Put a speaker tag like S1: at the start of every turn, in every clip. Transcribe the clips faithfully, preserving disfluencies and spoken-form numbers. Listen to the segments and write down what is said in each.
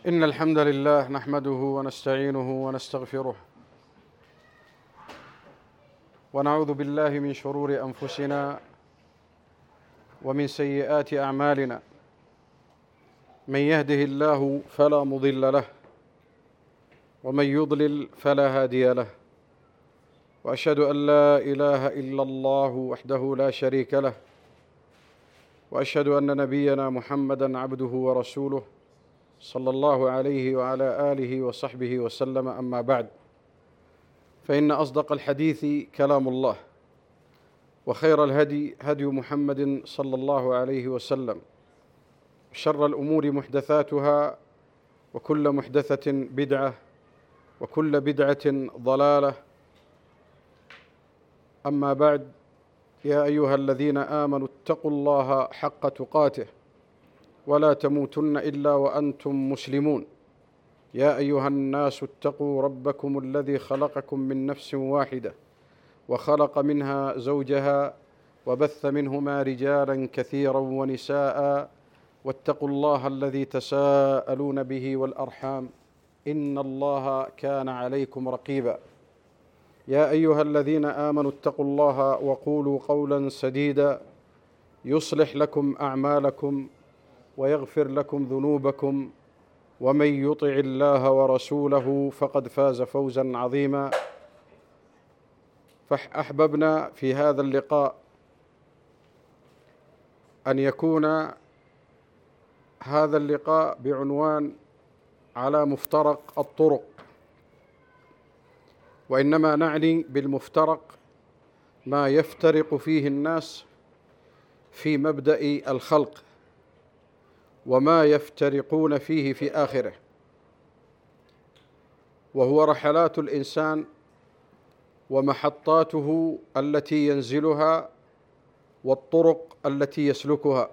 S1: إن الحمد لله نحمده ونستعينه ونستغفره ونعوذ بالله من شرور أنفسنا ومن سيئات أعمالنا. من يهده الله فلا مضل له ومن يضلل فلا هادي له، وأشهد أن لا إله إلا الله وحده لا شريك له، وأشهد أن نبينا محمدًا عبده ورسوله صلى الله عليه وعلى آله وصحبه وسلم. أما بعد، فإن أصدق الحديث كلام الله، وخير الهدي هدي محمد صلى الله عليه وسلم، شر الأمور محدثاتها، وكل محدثة بدعة، وكل بدعة ضلالة. أما بعد، يا أيها الذين آمنوا اتقوا الله حق تقاته ولا تموتن إلا وأنتم مسلمون. يا أيها الناس اتقوا ربكم الذي خلقكم من نفس واحدة وخلق منها زوجها وبث منهما رجالا كثيرا ونساء، واتقوا الله الذي تساءلون به والأرحام إن الله كان عليكم رقيبا. يا أيها الذين آمنوا اتقوا الله وقولوا قولا سديدا يصلح لكم أعمالكم ويغفر لكم ذنوبكم، ومن يطع الله ورسوله فقد فاز فوزا عظيما. فأحببنا في هذا اللقاء أن يكون هذا اللقاء بعنوان على مفترق الطرق، وإنما نعني بالمفترق ما يفترق فيه الناس في مبدأ الخلق، وما يفترقون فيه في آخره، وهو رحلات الإنسان ومحطاته التي ينزلها والطرق التي يسلكها.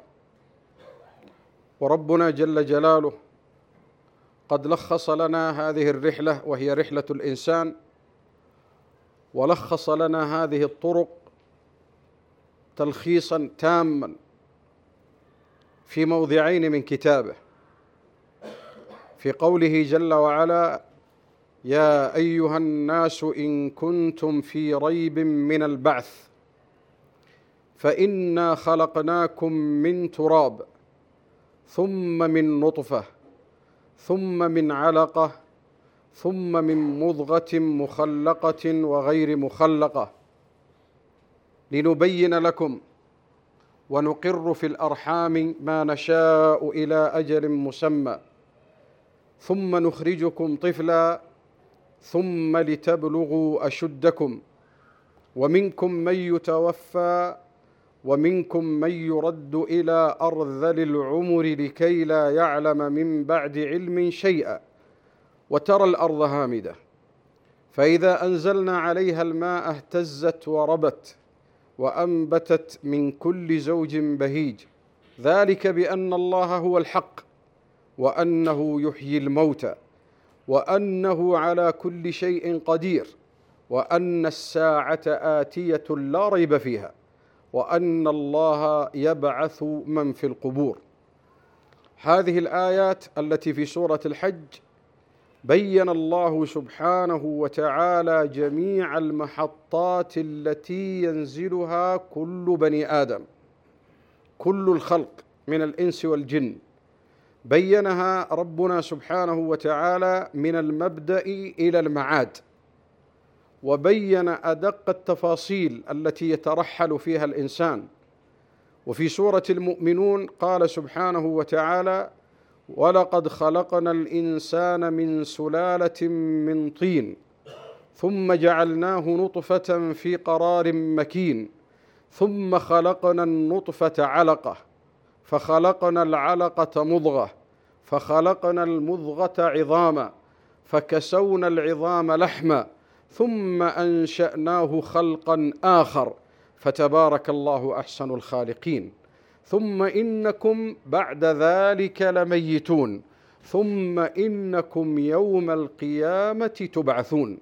S1: وربنا جل جلاله قد لخص لنا هذه الرحلة، وهي رحلة الإنسان، ولخص لنا هذه الطرق تلخيصا تاما في موضعين من كتابه، في قوله جل وعلا: يا أيها الناس إن كنتم في ريب من البعث فإنا خلقناكم من تراب ثم من نطفة ثم من علقة ثم من مضغة مخلقة وغير مخلقة لنبين لكم ونقر في الأرحام ما نشاء إلى أجل مسمى ثم نخرجكم طفلا ثم لتبلغوا أشدكم ومنكم من يتوفى ومنكم من يرد إلى أرذل العمر لكي لا يعلم من بعد علم شيئا وترى الأرض هامدة فإذا أنزلنا عليها الماء اهتزت وربت وأنبتت من كل زوج بهيج ذلك بأن الله هو الحق وأنه يحيي الموتى وأنه على كل شيء قدير وأن الساعة آتية لا ريب فيها وأن الله يبعث من في القبور. هذه الآيات التي في سورة الحج بين الله سبحانه وتعالى جميع المحطات التي ينزلها كل بني آدم، كل الخلق من الإنس والجن، بينها ربنا سبحانه وتعالى من المبدأ إلى المعاد، وبين أدق التفاصيل التي يترحل فيها الإنسان. وفي سورة المؤمنون قال سبحانه وتعالى: ولقد خلقنا الإنسان من سلالة من طين ثم جعلناه نطفة في قرار مكين ثم خلقنا النطفة علقة فخلقنا العلقة مضغة فخلقنا المضغة عظاما فكسونا العظام لحما ثم أنشأناه خلقا آخر فتبارك الله أحسن الخالقين ثم إنكم بعد ذلك لميتون ثم إنكم يوم القيامة تبعثون.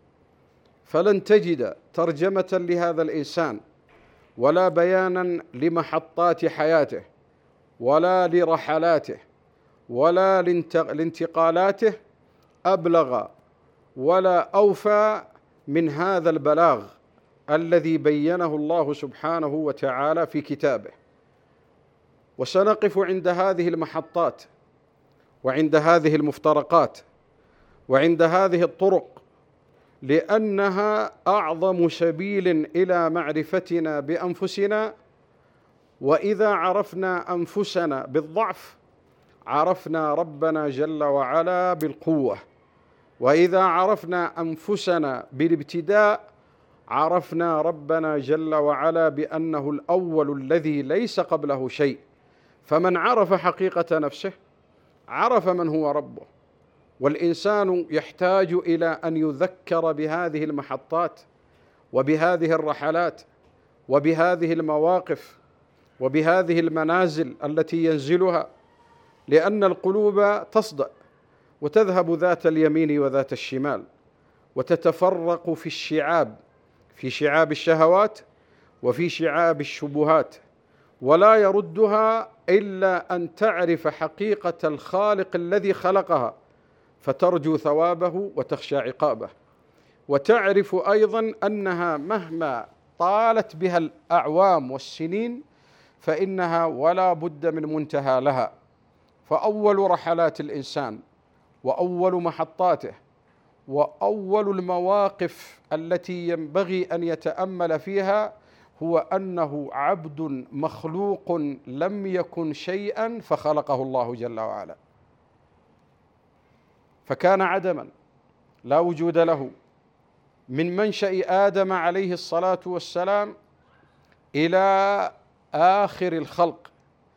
S1: فلن تجد ترجمة لهذا الإنسان ولا بيانا لمحطات حياته ولا لرحلاته ولا لانتقالاته أبلغ ولا أوفى من هذا البلاغ الذي بينه الله سبحانه وتعالى في كتابه. وسنقف عند هذه المحطات وعند هذه المفترقات وعند هذه الطرق، لأنها أعظم سبيل إلى معرفتنا بأنفسنا. وإذا عرفنا أنفسنا بالضعف عرفنا ربنا جل وعلا بالقوة، وإذا عرفنا أنفسنا بالابتداء عرفنا ربنا جل وعلا بأنه الأول الذي ليس قبله شيء. فمن عرف حقيقة نفسه عرف من هو ربه. والإنسان يحتاج إلى أن يذكر بهذه المحطات وبهذه الرحلات وبهذه المواقف وبهذه المنازل التي ينزلها، لأن القلوب تصدأ وتذهب ذات اليمين وذات الشمال، وتتفرق في الشعاب، في شعاب الشهوات وفي شعاب الشبهات، ولا يردها إلا أن تعرف حقيقة الخالق الذي خلقها فترجو ثوابه وتخشى عقابه، وتعرف أيضا أنها مهما طالت بها الأعوام والسنين فإنها ولا بد من منتهى لها. فأول رحلات الإنسان وأول محطاته وأول المواقف التي ينبغي أن يتأمل فيها هو أنه عبد مخلوق لم يكن شيئا فخلقه الله جل وعلا، فكان عدما لا وجود له من منشأ آدم عليه الصلاة والسلام إلى آخر الخلق،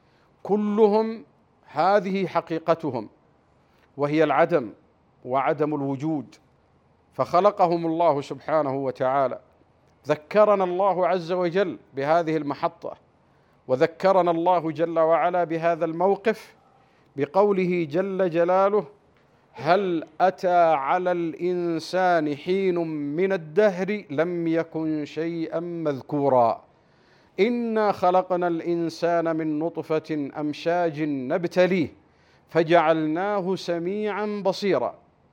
S1: كلهم هذه حقيقتهم وهي العدم وعدم الوجود، فخلقهم الله سبحانه وتعالى. ذكرنا الله عز وجل بهذه المحطة، وذكرنا الله جل وعلا بهذا الموقف بقوله جل جلاله: هل أتى على الإنسان حين من الدهر لم يكن شيئا مذكورا إنا خلقنا الإنسان من نطفة أمشاج نبتليه فجعلناه سميعا بصيرا.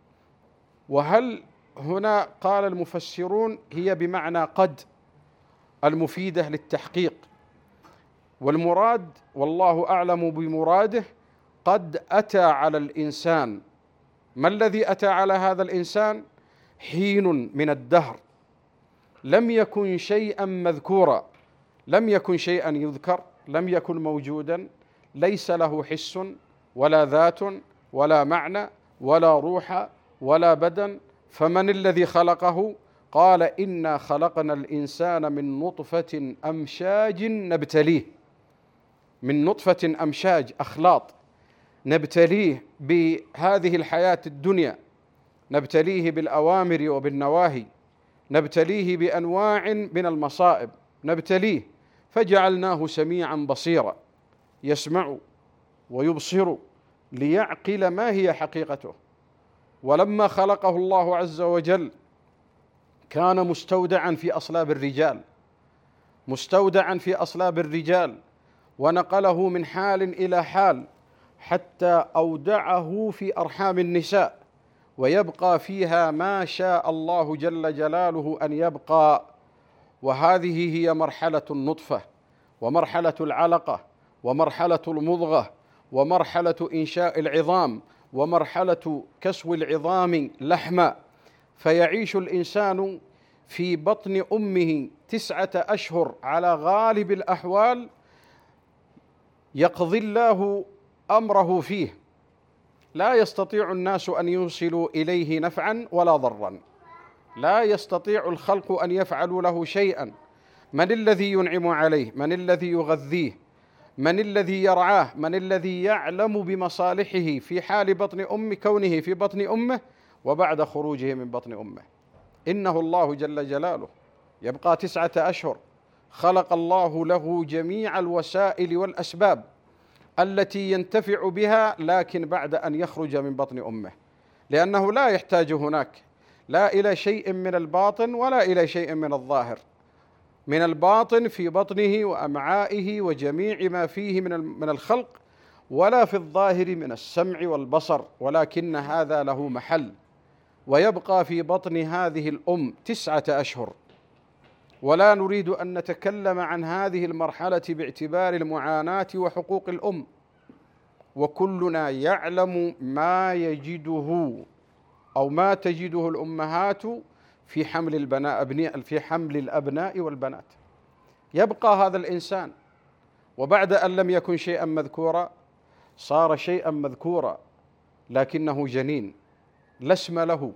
S1: وهل هنا قال المفسرون هي بمعنى قد المفيدة للتحقيق، والمراد والله أعلم بمراده قد أتى على الإنسان. ما الذي أتى على هذا الإنسان؟ حين من الدهر لم يكن شيئا مذكورا، لم يكن شيئا يذكر، لم يكن موجودا، ليس له حس ولا ذات ولا معنى ولا روح ولا بدن. فمن الذي خلقه؟ قال: إنا خلقنا الإنسان من نطفة أمشاج نبتليه، من نطفة أمشاج أخلاط نبتليه بهذه الحياة الدنيا، نبتليه بالأوامر وبالنواهي، نبتليه بأنواع من المصائب، نبتليه فجعلناه سميعا بصيرا، يسمع ويبصر ليعقل ما هي حقيقته. ولما خلقه الله عز وجل كان مستودعا في أصلاب الرجال، مستودعا في أصلاب الرجال، ونقله من حال إلى حال حتى أودعه في أرحام النساء، ويبقى فيها ما شاء الله جل جلاله أن يبقى. وهذه هي مرحلة النطفة ومرحلة العلقة ومرحلة المضغة ومرحلة إنشاء العظام ومرحلة كسو العظام لحما. فيعيش الإنسان في بطن أمه تسعة أشهر على غالب الأحوال، يقضي الله أمره فيه، لا يستطيع الناس أن يوصلوا إليه نفعا ولا ضرا، لا يستطيع الخلق أن يفعلوا له شيئا. من الذي ينعم عليه؟ من الذي يغذيه؟ من الذي يرعاه؟ من الذي يعلم بمصالحه في حال بطن أم كونه في بطن أمه وبعد خروجه من بطن أمه؟ إنه الله جل جلاله. يبقى تسعة أشهر، خلق الله له جميع الوسائل والأسباب التي ينتفع بها، لكن بعد أن يخرج من بطن أمه، لأنه لا يحتاج هناك لا إلى شيء من الباطن ولا إلى شيء من الظاهر. من الباطن في بطنه وأمعائه وجميع ما فيه من من الخلق، ولا في الظاهر من السمع والبصر، ولكن هذا له محل، ويبقى في بطن هذه الأم تسعة أشهر. ولا نريد أن نتكلم عن هذه المرحلة باعتبار المعاناة وحقوق الأم، وكلنا يعلم ما يجده أو ما تجده الأمهات في حمل البناء في حمل الأبناء والبنات. يبقى هذا الإنسان، وبعد أن لم يكن شيئا مذكورا صار شيئا مذكورا، لكنه جنين لا اسم له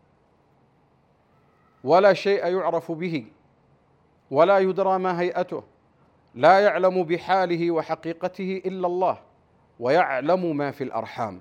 S1: ولا شيء يعرف به ولا يدرى ما هيئته، لا يعلم بحاله وحقيقته إلا الله، ويعلم ما في الأرحام،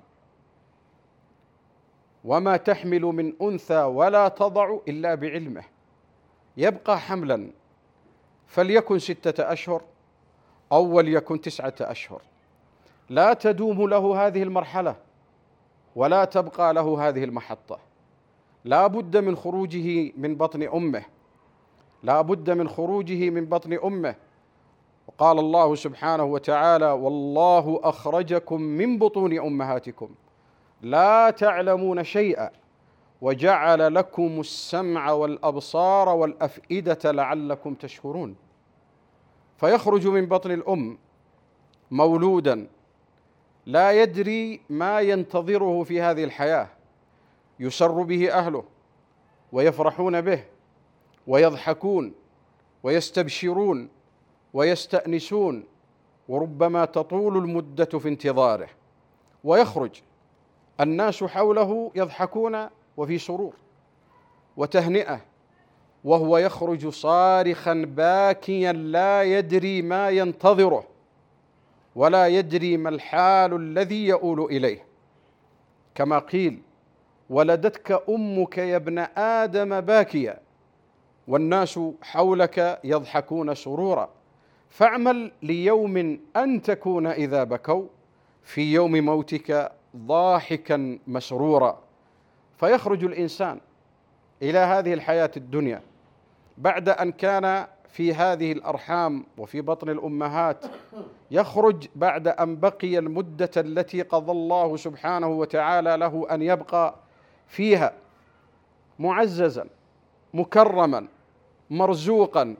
S1: وما تحمل من أنثى ولا تضع إلا بعلمه. يبقى حملا فليكن ستة أشهر أو وليكن تسعة أشهر، لا تدوم له هذه المرحلة ولا تبقى له هذه المحطة. لا بد من خروجه من بطن أمه، لا بد من خروجه من بطن أمه. وقال الله سبحانه وتعالى: والله أخرجكم من بطون أمهاتكم لا تعلمون شيئا وجعل لكم السمع والأبصار والأفئدة لعلكم تشكرون. فيخرج من بطن الأم مولودا لا يدري ما ينتظره في هذه الحياة، يسر به أهله ويفرحون به ويضحكون ويستبشرون ويستأنسون، وربما تطول المدة في انتظاره، ويخرج الناس حوله يضحكون وفي سرور وتهنئة، وهو يخرج صارخا باكيا لا يدري ما ينتظره ولا يدري ما الحال الذي يؤول إليه. كما قيل: ولدتك أمك يا ابن آدم باكيا، والناس حولك يضحكون سرورا، فاعمل ليوم أن تكون إذا بكوا في يوم موتك ضاحكا مسرورا. فيخرج الإنسان إلى هذه الحياة الدنيا بعد أن كان في هذه الأرحام وفي بطن الأمهات، يخرج بعد أن بقي المدة التي قضى الله سبحانه وتعالى له أن يبقى فيها معززا مكرما مرزوقا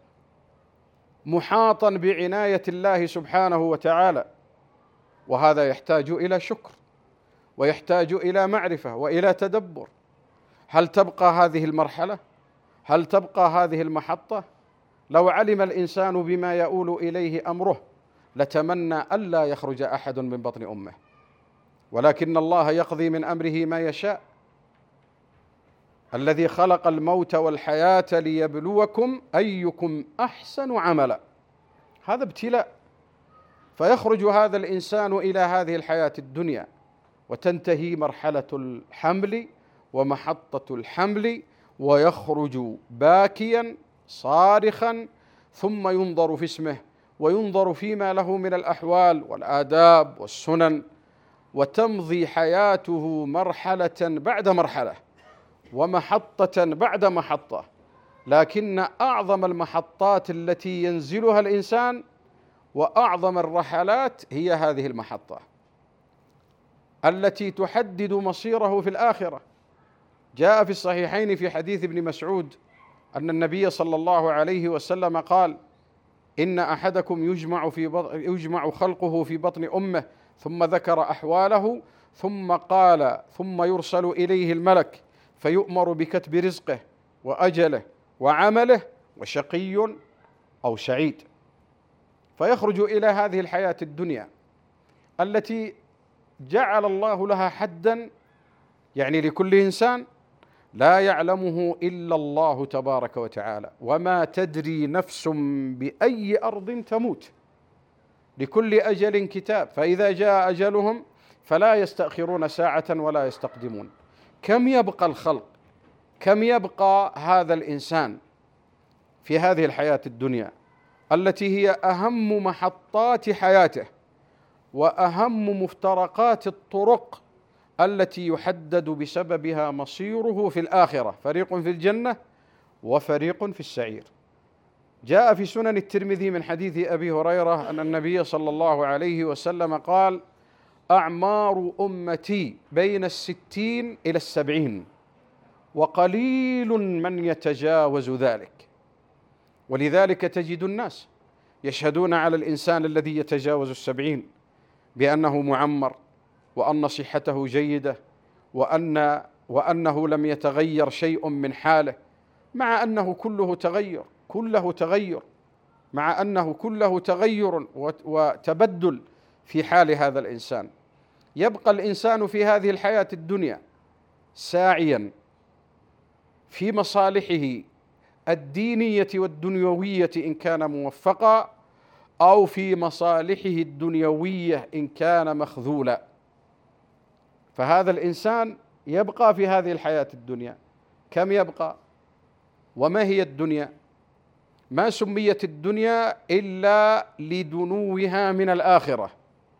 S1: محاطا بعناية الله سبحانه وتعالى. وهذا يحتاج إلى شكر ويحتاج إلى معرفة وإلى تدبر. هل تبقى هذه المرحلة؟ هل تبقى هذه المحطة؟ لو علم الإنسان بما يؤول إليه أمره لتمنى ألا يخرج أحد من بطن أمه، ولكن الله يقضي من أمره ما يشاء. الذي خلق الموت والحياة ليبلوكم أيكم أحسن عملا، هذا ابتلاء. فيخرج هذا الإنسان إلى هذه الحياة الدنيا، وتنتهي مرحلة الحمل ومحطة الحمل، ويخرج باكيا صارخا، ثم ينظر في اسمه وينظر فيما له من الأحوال والآداب والسنن، وتمضي حياته مرحلة بعد مرحلة ومحطة بعد محطة. لكن أعظم المحطات التي ينزلها الإنسان وأعظم الرحلات هي هذه المحطة التي تحدد مصيره في الآخرة. جاء في الصحيحين في حديث ابن مسعود أن النبي صلى الله عليه وسلم قال: إن أحدكم يجمع, في بطن يجمع خلقه في بطن أمه، ثم ذكر أحواله، ثم قال: ثم يرسل إليه الملك فيؤمر بكتب رزقه وأجله وعمله وشقي أو سعيد. فيخرج إلى هذه الحياة الدنيا التي جعل الله لها حدا، يعني لكل إنسان لا يعلمه إلا الله تبارك وتعالى. وما تدري نفس بأي أرض تموت، لكل أجل كتاب، فإذا جاء أجلهم فلا يستأخرون ساعة ولا يستقدمون. كم يبقى الخلق، كم يبقى هذا الإنسان في هذه الحياة الدنيا التي هي أهم محطات حياته وأهم مفترقات الطرق التي يحدد بسببها مصيره في الآخرة، فريق في الجنة وفريق في السعير. جاء في سنن الترمذي من حديث أبي هريرة أن النبي صلى الله عليه وسلم قال: أعمار أمتي بين الستين إلى السبعين، وقليل من يتجاوز ذلك. ولذلك تجد الناس يشهدون على الإنسان الذي يتجاوز السبعين بأنه معمر، وأن صحته جيدة، وأن وأنه لم يتغير شيء من حاله، مع أنه كله تغير كله تغير مع أنه كله تغير وتبدل في حال هذا الإنسان. يبقى الإنسان في هذه الحياة الدنيا ساعيا في مصالحه الدينية والدنيوية إن كان موفقا، أو في مصالحه الدنيوية إن كان مخذولا. فهذا الإنسان يبقى في هذه الحياة الدنيا. كم يبقى؟ وما هي الدنيا؟ ما سميت الدنيا إلا لدنوها من الآخرة،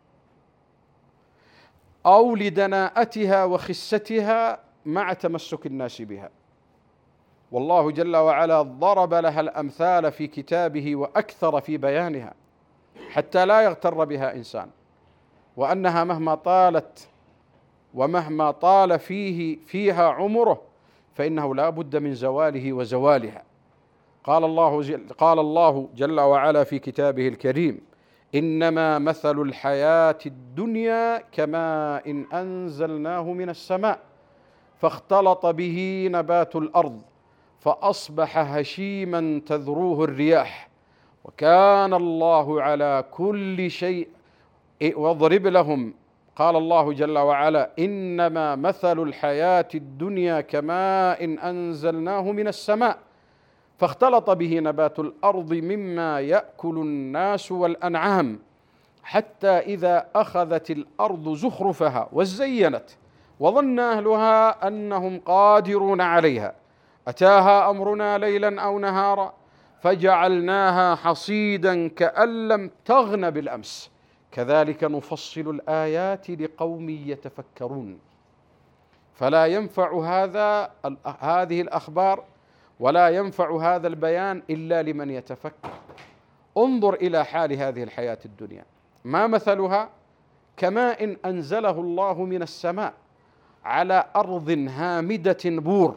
S1: أو لدناءتها وخستها مع تمسك الناس بها. والله جل وعلا ضرب لها الأمثال في كتابه وأكثر في بيانها حتى لا يغتر بها إنسان، وأنها مهما طالت ومهما طال فيه فيها عمره فإنه لا بد من زواله وزوالها. قال الله جل, قال الله جل وعلا في كتابه الكريم: إنما مثل الحياة الدنيا كماء إن أنزلناه من السماء فاختلط به نبات الأرض فأصبح هشيما تذروه الرياح وكان الله على كل شيء. واضرب لهم قال الله جل وعلا: إنما مثل الحياة الدنيا كماء إن أنزلناه من السماء فاختلط به نبات الأرض مما يأكل الناس والأنعام حتى إذا أخذت الأرض زخرفها وزينت وظن أهلها أنهم قادرون عليها أتاها أمرنا ليلا أو نهارا فجعلناها حصيدا كأن لم تغن بالأمس كذلك نفصل الآيات لقوم يتفكرون. فلا ينفع هذا هذه الأخبار ولا ينفع هذا البيان إلا لمن يتفكر. انظر إلى حال هذه الحياة الدنيا، ما مثلها؟ كماء أنزله الله من السماء على أرض هامدة بور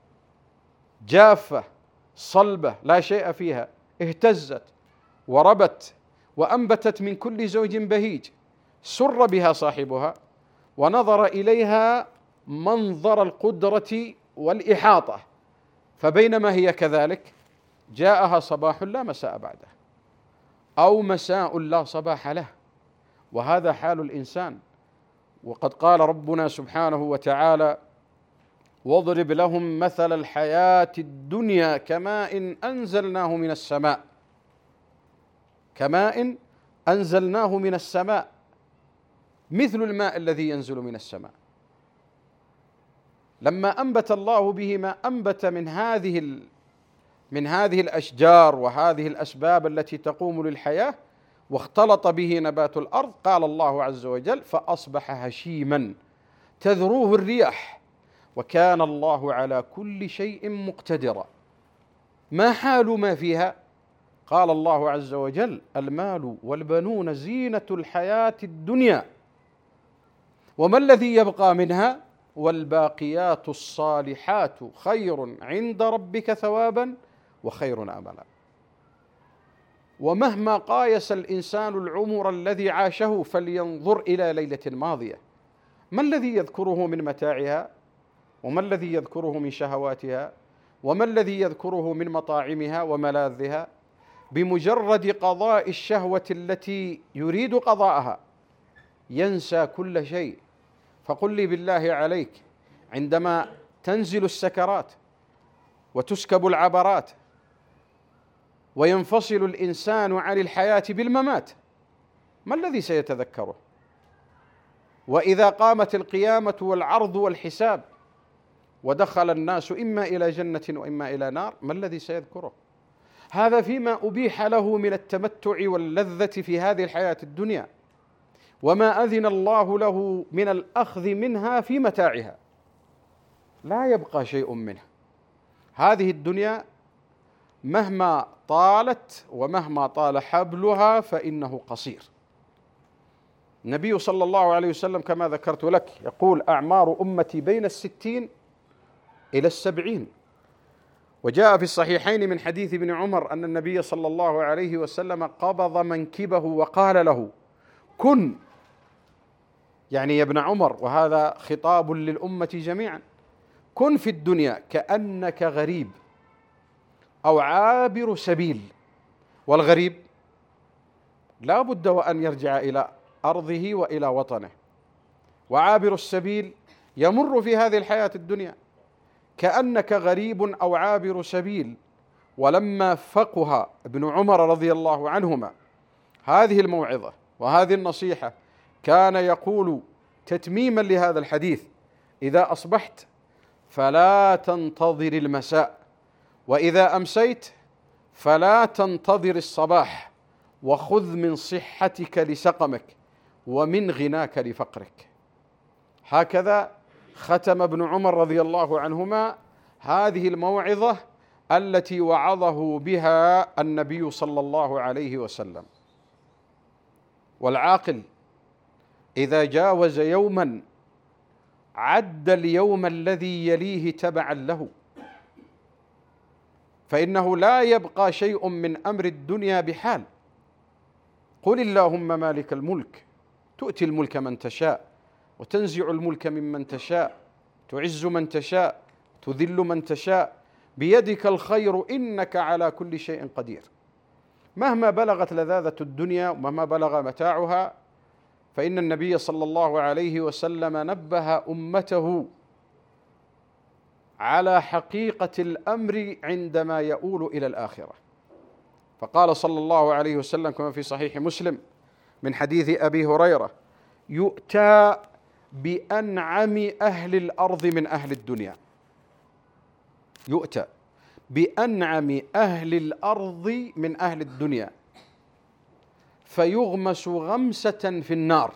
S1: جافة صلبة لا شيء فيها، اهتزت وربت وأنبتت من كل زوج بهيج، سر بها صاحبها ونظر إليها منظر القدرة والإحاطة، فبينما هي كذلك جاءها صباح لا مساء بعده، أو مساء لا صباح له، وهذا حال الإنسان. وقد قال ربنا سبحانه وتعالى: واضرب لهم مثل الحياة الدنيا كماء أنزلناه من السماء كماء أنزلناه من السماء مثل الماء الذي ينزل من السماء. لما أنبت الله به ما أنبت من هذه من هذه الأشجار وهذه الأسباب التي تقوم للحياة واختلط به نبات الأرض، قال الله عز وجل: فأصبح هشيما تذروه الرياح وكان الله على كل شيء مقتدرا. ما حال ما فيها؟ قال الله عز وجل: المال والبنون زينة الحياة الدنيا وما الذي يبقى منها والباقيات الصالحات خير عند ربك ثوابا وخير أملا. ومهما قايس الإنسان العمر الذي عاشه فلينظر إلى ليلة ماضية، ما الذي يذكره من متاعها، وما الذي يذكره من شهواتها، وما الذي يذكره من مطاعمها وملاذها؟ بمجرد قضاء الشهوة التي يريد قضاءها ينسى كل شيء. فقل لي بالله عليك، عندما تنزل السكرات وتسكب العبرات وينفصل الإنسان عن الحياة بالممات، ما الذي سيتذكره؟ وإذا قامت القيامة والعرض والحساب ودخل الناس إما إلى جنة وإما إلى نار، ما الذي سيذكره؟ هذا فيما أبيح له من التمتع واللذة في هذه الحياة الدنيا، وما أذن الله له من الأخذ منها في متاعها، لا يبقى شيء منها. هذه الدنيا مهما طالت ومهما طال حبلها فإنه قصير. النبي صلى الله عليه وسلم كما ذكرت لك يقول: أعمار أمتي بين الستين إلى السبعين. وجاء في الصحيحين من حديث ابن عمر أن النبي صلى الله عليه وسلم قبض منكبه وقال له: كن، يعني يا ابن عمر، وهذا خطاب للأمة جميعا، كن في الدنيا كأنك غريب أو عابر سبيل. والغريب لا بد وأن يرجع إلى أرضه وإلى وطنه، وعابر السبيل يمر في هذه الحياة الدنيا كأنك غريب أو عابر سبيل. ولما فقه ابن عمر رضي الله عنهما هذه الموعظة وهذه النصيحة كان يقول تتميما لهذا الحديث: إذا أصبحت فلا تنتظر المساء، وإذا أمسيت فلا تنتظر الصباح، وخذ من صحتك لسقمك ومن غناك لفقرك. هكذا ختم ابن عمر رضي الله عنهما هذه الموعظة التي وعظه بها النبي صلى الله عليه وسلم. والعاقل إذا جاوز يوما عد اليوم الذي يليه تبعا له، فإنه لا يبقى شيء من أمر الدنيا بحال. قل اللهم مالك الملك تؤتي الملك من تشاء وتنزع الملك ممن تشاء، تعز من تشاء تذل من تشاء، بيدك الخير إنك على كل شيء قدير. مهما بلغت لذاذة الدنيا ومهما بلغ متاعها، فإن النبي صلى الله عليه وسلم نبه أمته على حقيقة الأمر عندما يؤول إلى الآخرة. فقال صلى الله عليه وسلم كما في صحيح مسلم من حديث أبي هريرة: يؤتى بأنعم أهل الأرض من أهل الدنيا. يؤتى بأنعم أهل الأرض من أهل الدنيا فيغمس غمسة في النار،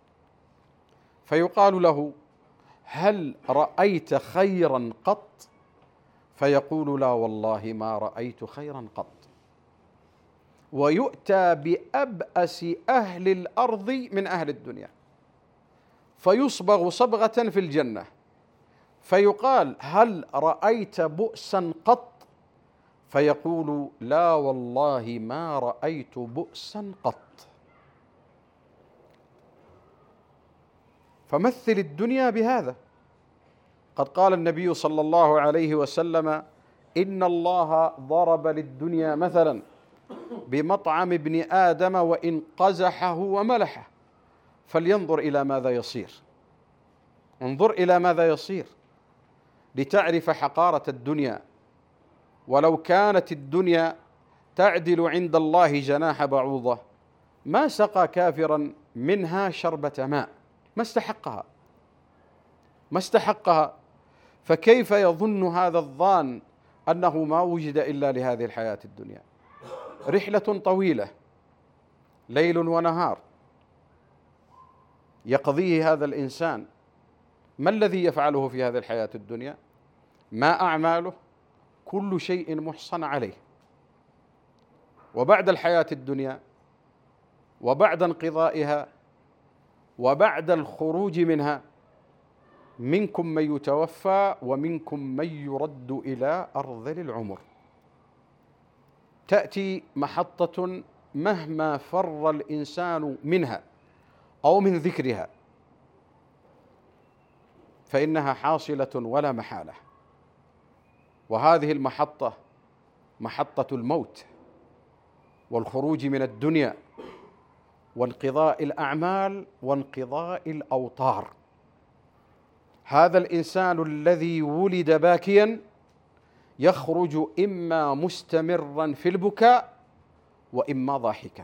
S1: فيقال له: هل رأيت خيرا قط؟ فيقول: لا والله ما رأيت خيرا قط. ويؤتى بأبأس أهل الأرض من أهل الدنيا فيصبغ صبغة في الجنة، فيقال: هل رأيت بؤسا قط؟ فيقول: لا والله ما رأيت بؤسا قط. فمثل الدنيا بهذا. قد قال النبي صلى الله عليه وسلم: إن الله ضرب للدنيا مثلا بمطعم ابن آدم وإن قزحه وملحه فلينظر إلى ماذا يصير. انظر إلى ماذا يصير لتعرف حقارة الدنيا. ولو كانت الدنيا تعدل عند الله جناح بعوضة ما سقى كافرا منها شربة ماء، ما استحقها ما استحقها. فكيف يظن هذا الظان أنه ما وجد إلا لهذه الحياة الدنيا؟ رحلة طويلة، ليل ونهار يقضيه هذا الإنسان. ما الذي يفعله في هذه الحياة الدنيا؟ ما أعماله؟ كل شيء محصن عليه. وبعد الحياة الدنيا وبعد انقضائها وبعد الخروج منها منكم من يتوفى ومنكم من يرد إلى أرذل العمر. تأتي محطة مهما فر الإنسان منها أو من ذكرها فإنها حاصلة ولا محالة. وهذه المحطة محطة الموت والخروج من الدنيا وانقضاء الأعمال وانقضاء الأوطار. هذا الإنسان الذي ولد باكيا يخرج إما مستمرا في البكاء وإما ضاحكا.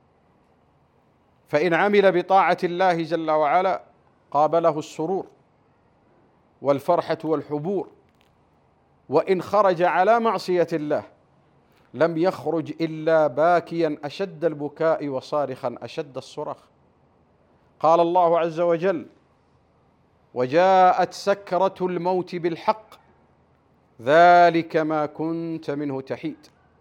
S1: فإن عمل بطاعة الله جل وعلا قابله السرور والفرحة والحبور، وإن خرج على معصية الله لم يخرج إلا باكيا أشد البكاء وصارخا أشد الصراخ. قال الله عز وجل: وجاءت سكرة الموت بالحق ذلك ما كنت منه تحيد.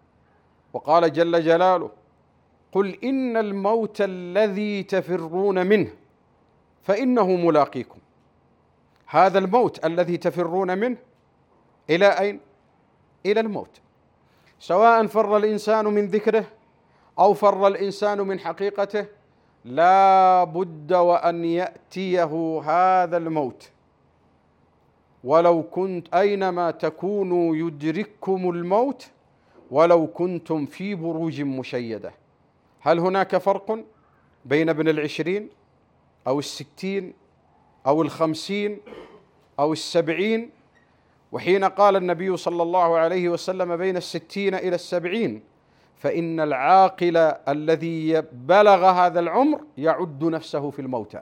S1: وقال جل جلاله: قل إن الموت الذي تفرون منه فإنه ملاقيكم. هذا الموت الذي تفرون منه إلى أين؟ إلى الموت، سواء فر الإنسان من ذكره أو فر الإنسان من حقيقته، لا بد وأن يأتيه هذا الموت، ولو كنت أينما تكونوا يدرككم الموت ولو كنتم في بروج مشيدة. هل هناك فرق بين ابن العشرين أو الستين أو الخمسين أو السبعين؟ وحين قال النبي صلى الله عليه وسلم بين الستين إلى السبعين، فإن العاقل الذي بلغ هذا العمر يعد نفسه في الموتى.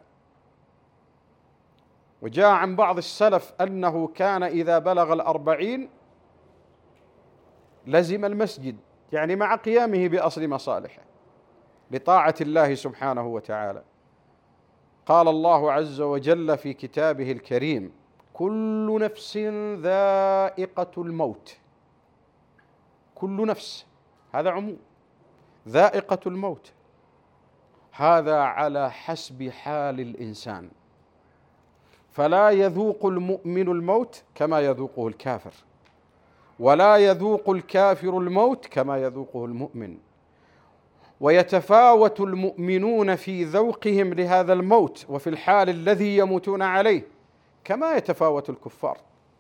S1: وجاء عن بعض السلف أنه كان إذا بلغ الأربعين لزم المسجد، يعني مع قيامه بأصل مصالحه لطاعة الله سبحانه وتعالى. قال الله عز وجل في كتابه الكريم: كل نفس ذائقة الموت. كل نفس، هذا عموم، ذائقة الموت، هذا على حسب حال الإنسان، فلا يذوق المؤمن الموت كما يذوقه الكافر، ولا يذوق الكافر الموت كما يذوقه المؤمن، ويتفاوت المؤمنون في ذوقهم لهذا الموت وفي الحال الذي يموتون عليه كما يتفاوت الكفار.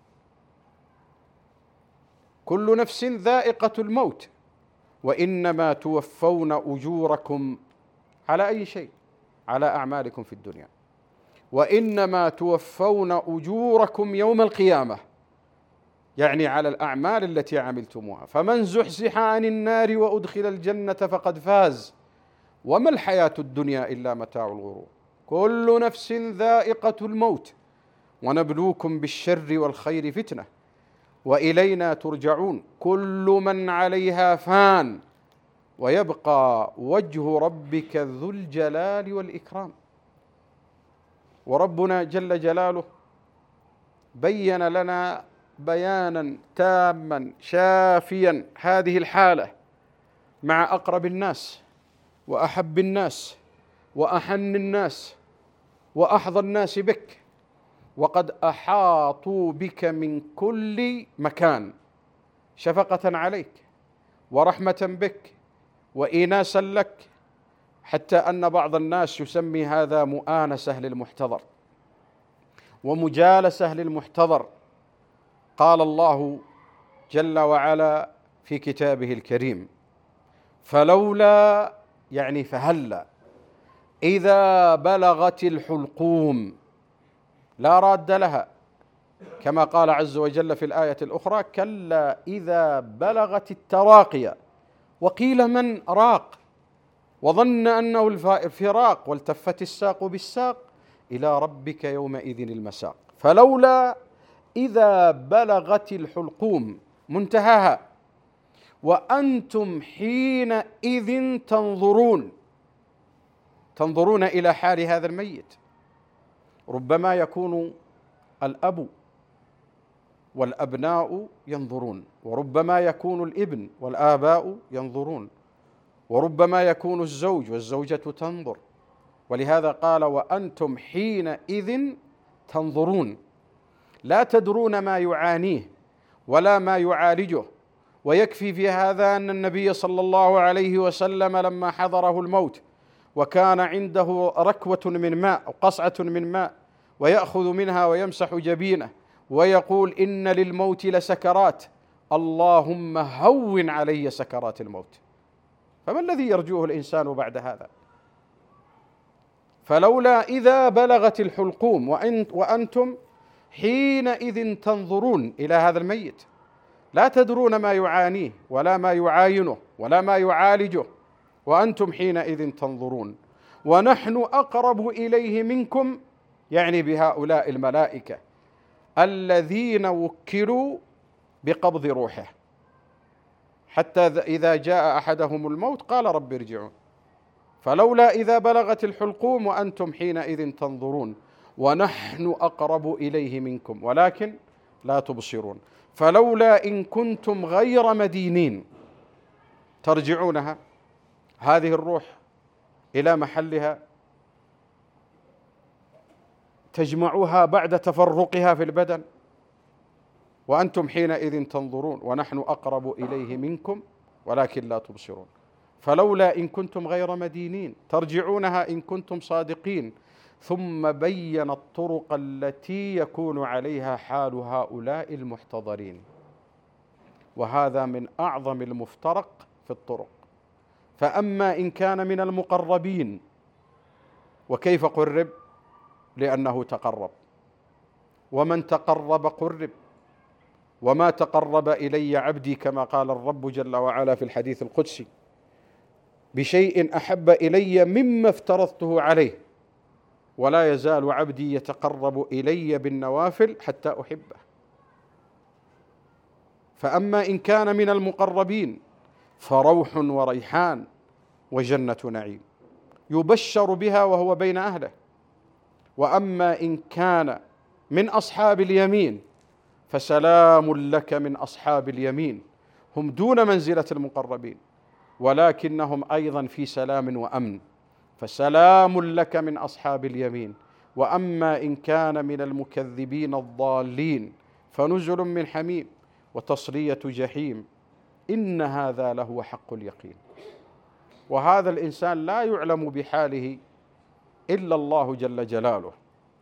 S1: كل نفس ذائقة الموت وإنما توفون أجوركم على أي شيء؟ على أعمالكم في الدنيا. وإنما توفون أجوركم يوم القيامة، يعني على الأعمال التي عملتموها. فمن زحزح عن النار وأدخل الجنة فقد فاز، وما الحياة الدنيا إلا متاع الغرور. كل نفس ذائقة الموت ونبلوكم بالشر والخير فتنة وإلينا ترجعون. كل من عليها فان ويبقى وجه ربك ذو الجلال والإكرام. وربنا جل جلاله بين لنا بيانا تاما شافيا هذه الحالة مع أقرب الناس وأحب الناس وأحن الناس وأحظى الناس بك، وقد أحاطوا بك من كل مكان شفقة عليك ورحمة بك وإيناسا لك، حتى أن بعض الناس يسمي هذا مؤانسة للمحتضر ومجالسة للمحتضر. قال الله جل وعلا في كتابه الكريم: فلولا، يعني فهلا، إذا بلغت الحلقوم، لا راد لها، كما قال عز وجل في الآية الأخرى: كلا إذا بلغت التراقية وقيل من راق وظن أنه الفراق والتفت الساق بالساق إلى ربك يومئذ المساق. فلولا إذا بلغت الحلقوم، منتهاها، وأنتم حينئذ تنظرون، تنظرون إلى حال هذا الميت. ربما يكون الأب والأبناء ينظرون، وربما يكون الابن والآباء ينظرون، وربما يكون الزوج والزوجة تنظر. ولهذا قال: وأنتم حينئذ تنظرون، لا تدرون ما يعانيه ولا ما يعالجه. ويكفي في هذا أن النبي صلى الله عليه وسلم لما حضره الموت وكان عنده ركوة من ماء أو قصعة من ماء ويأخذ منها ويمسح جبينه ويقول: إن للموت لسكرات، اللهم هون علي سكرات الموت. فما الذي يرجوه الإنسان بعد هذا؟ فلولا إذا بلغت الحلقوم وأنتم حينئذ تنظرون إلى هذا الميت، لا تدرون ما يعانيه ولا ما يعاينه ولا ما يعالجه، وأنتم حينئذ تنظرون. ونحن أقرب إليه منكم، يعني بهؤلاء الملائكة الذين وكلوا بقبض روحه، حتى إذا جاء أحدهم الموت قال: رب ارجعون. فلولا إذا بلغت الحلقوم وأنتم حينئذ تنظرون ونحن أقرب إليه منكم ولكن لا تبصرون. فلولا إن كنتم غير مدينين، ترجعونها هذه الروح إلى محلها، تجمعوها بعد تفرقها في البدن، وأنتم حينئذ تنظرون ونحن أقرب إليه منكم ولكن لا تبصرون. فلولا إن كنتم غير مدينين ترجعونها إن كنتم صادقين. ثم بين الطرق التي يكون عليها حال هؤلاء المحتضرين، وهذا من أعظم المفترق في الطرق. فأما إن كان من المقربين، وكيف قرب؟ لأنه تقرب، ومن تقرب قرب، وما تقرب إلي عبدي كما قال الرب جل وعلا في الحديث القدسي بشيء أحب إلي مما افترضته عليه، ولا يزال عبدي يتقرب إلي بالنوافل حتى أحبه. فأما إن كان من المقربين فروح وريحان وجنة نعيم يبشر بها وهو بين أهله. وأما إن كان من أصحاب اليمين فسلام لك من أصحاب اليمين، هم دون منزلة المقربين ولكنهم أيضا في سلام وأمن، فسلام لك من أصحاب اليمين. وأما إن كان من المكذبين الضالين فنزل من حميم وتصلية جحيم، إن هذا لهو حق اليقين. وهذا الإنسان لا يعلم بحاله إلا الله جل جلاله.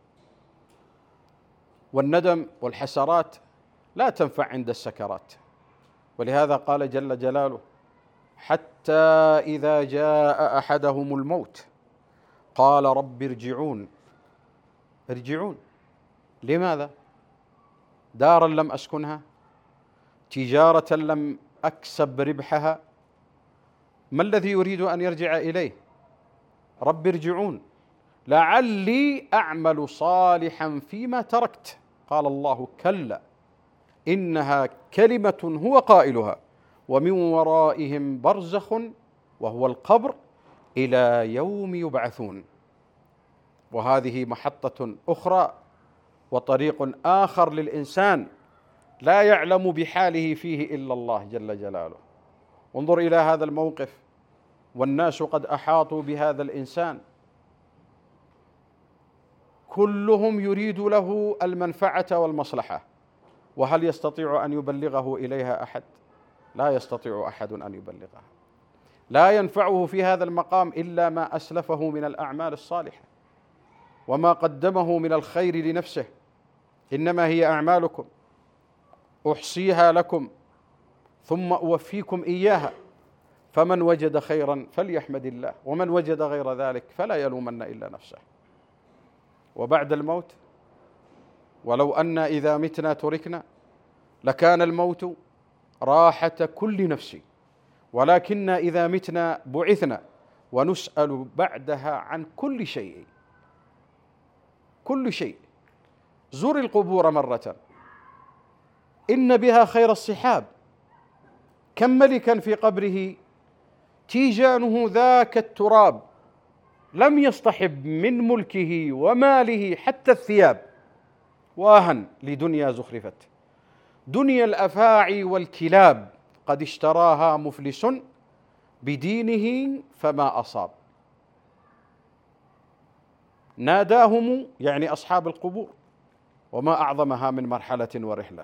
S1: والندم والحسرات لا تنفع عند السكرات، ولهذا قال جل جلاله: حتى إذا جاء أحدهم الموت قال رب ارجعون. ارجعون لماذا؟ دارا لم أسكنها، تجارة لم أكسب ربحها، ما الذي يريد أن يرجع إليه؟ رب ارجعون لعلي أعمل صالحا فيما تركت. قال الله: كلا إنها كلمة هو قائلها ومن ورائهم برزخ وهو القبر إلى يوم يبعثون. وهذه محطة أخرى وطريق آخر للإنسان لا يعلم بحاله فيه إلا الله جل جلاله. انظر إلى هذا الموقف، والناس قد أحاطوا بهذا الإنسان، كلهم يريد له المنفعة والمصلحة، وهل يستطيع أن يبلغه إليها أحد؟ لا يستطيع أحد أن يبلغها. لا ينفعه في هذا المقام إلا ما أسلفه من الأعمال الصالحة وما قدمه من الخير لنفسه. إنما هي أعمالكم أحصيها لكم ثم أوفيكم إياها، فمن وجد خيرا فليحمد الله، ومن وجد غير ذلك فلا يلومن إلا نفسه. وبعد الموت، ولو أن إذا متنا تركنا لكان الموت راحة كل نفس، ولكن إذا متنا بعثنا ونسأل بعدها عن كل شيء. كل شيء. زر القبور مرة، إن بها خير الصحاب. كم ملكا في قبره تيجانه ذاك التراب لم يصطحب من ملكه وماله حتى الثياب، واهن لدنيا زخرفت. دنيا الأفاعي والكلاب قد اشتراها مفلس بدينه فما أصاب. ناداهم يعني أصحاب القبور، وما أعظمها من مرحلة ورحلة.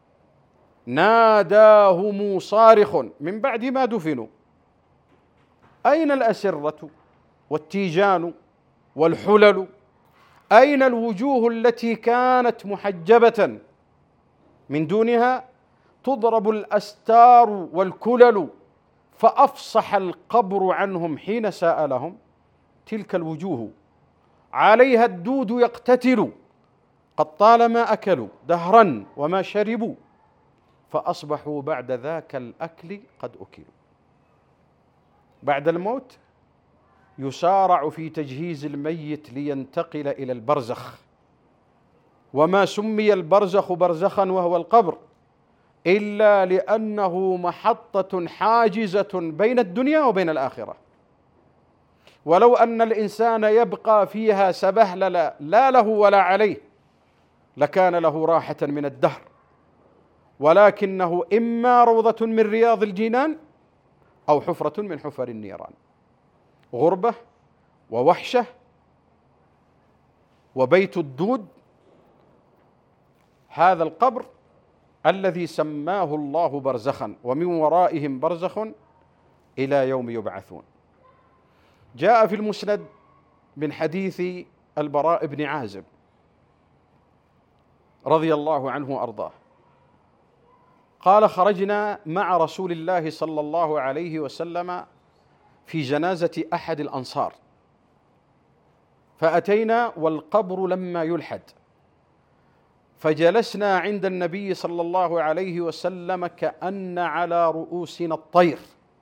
S1: ناداهم صارخ من بعد ما دفنوا: أين الأسرة والتيجان والحلل؟ أين الوجوه التي كانت محجبة من دونها تضرب الأستار والكلل، فأفصح القبر عنهم حين سألهم؟ تلك الوجوه عليها الدود يقتتل، قد طالما أكلوا دهرا وما شربوا، فأصبحوا بعد ذاك الأكل قد أكلوا. بعد الموت يسارع في تجهيز الميت لينتقل إلى البرزخ. وما سمي البرزخ برزخا وهو القبر إلا لأنه محطة حاجزة بين الدنيا وبين الآخرة. ولو أن الإنسان يبقى فيها سبهلل لا له ولا عليه لكان له راحة من الدهر، ولكنه إما روضة من رياض الجنان أو حفرة من حفر النيران. غربة ووحشة وبيت الدود، هذا القبر الذي سماه الله برزخا، ومن ورائهم برزخ إلى يوم يبعثون. جاء في المسند من حديث البراء بن عازب رضي الله عنه وأرضاه قال: خرجنا مع رسول الله صلى الله عليه وسلم في جنازة أحد الأنصار، فأتينا والقبر لما يلحد، فجلسنا عند النبي صلى الله عليه وسلم كأن على رؤوسنا الطير،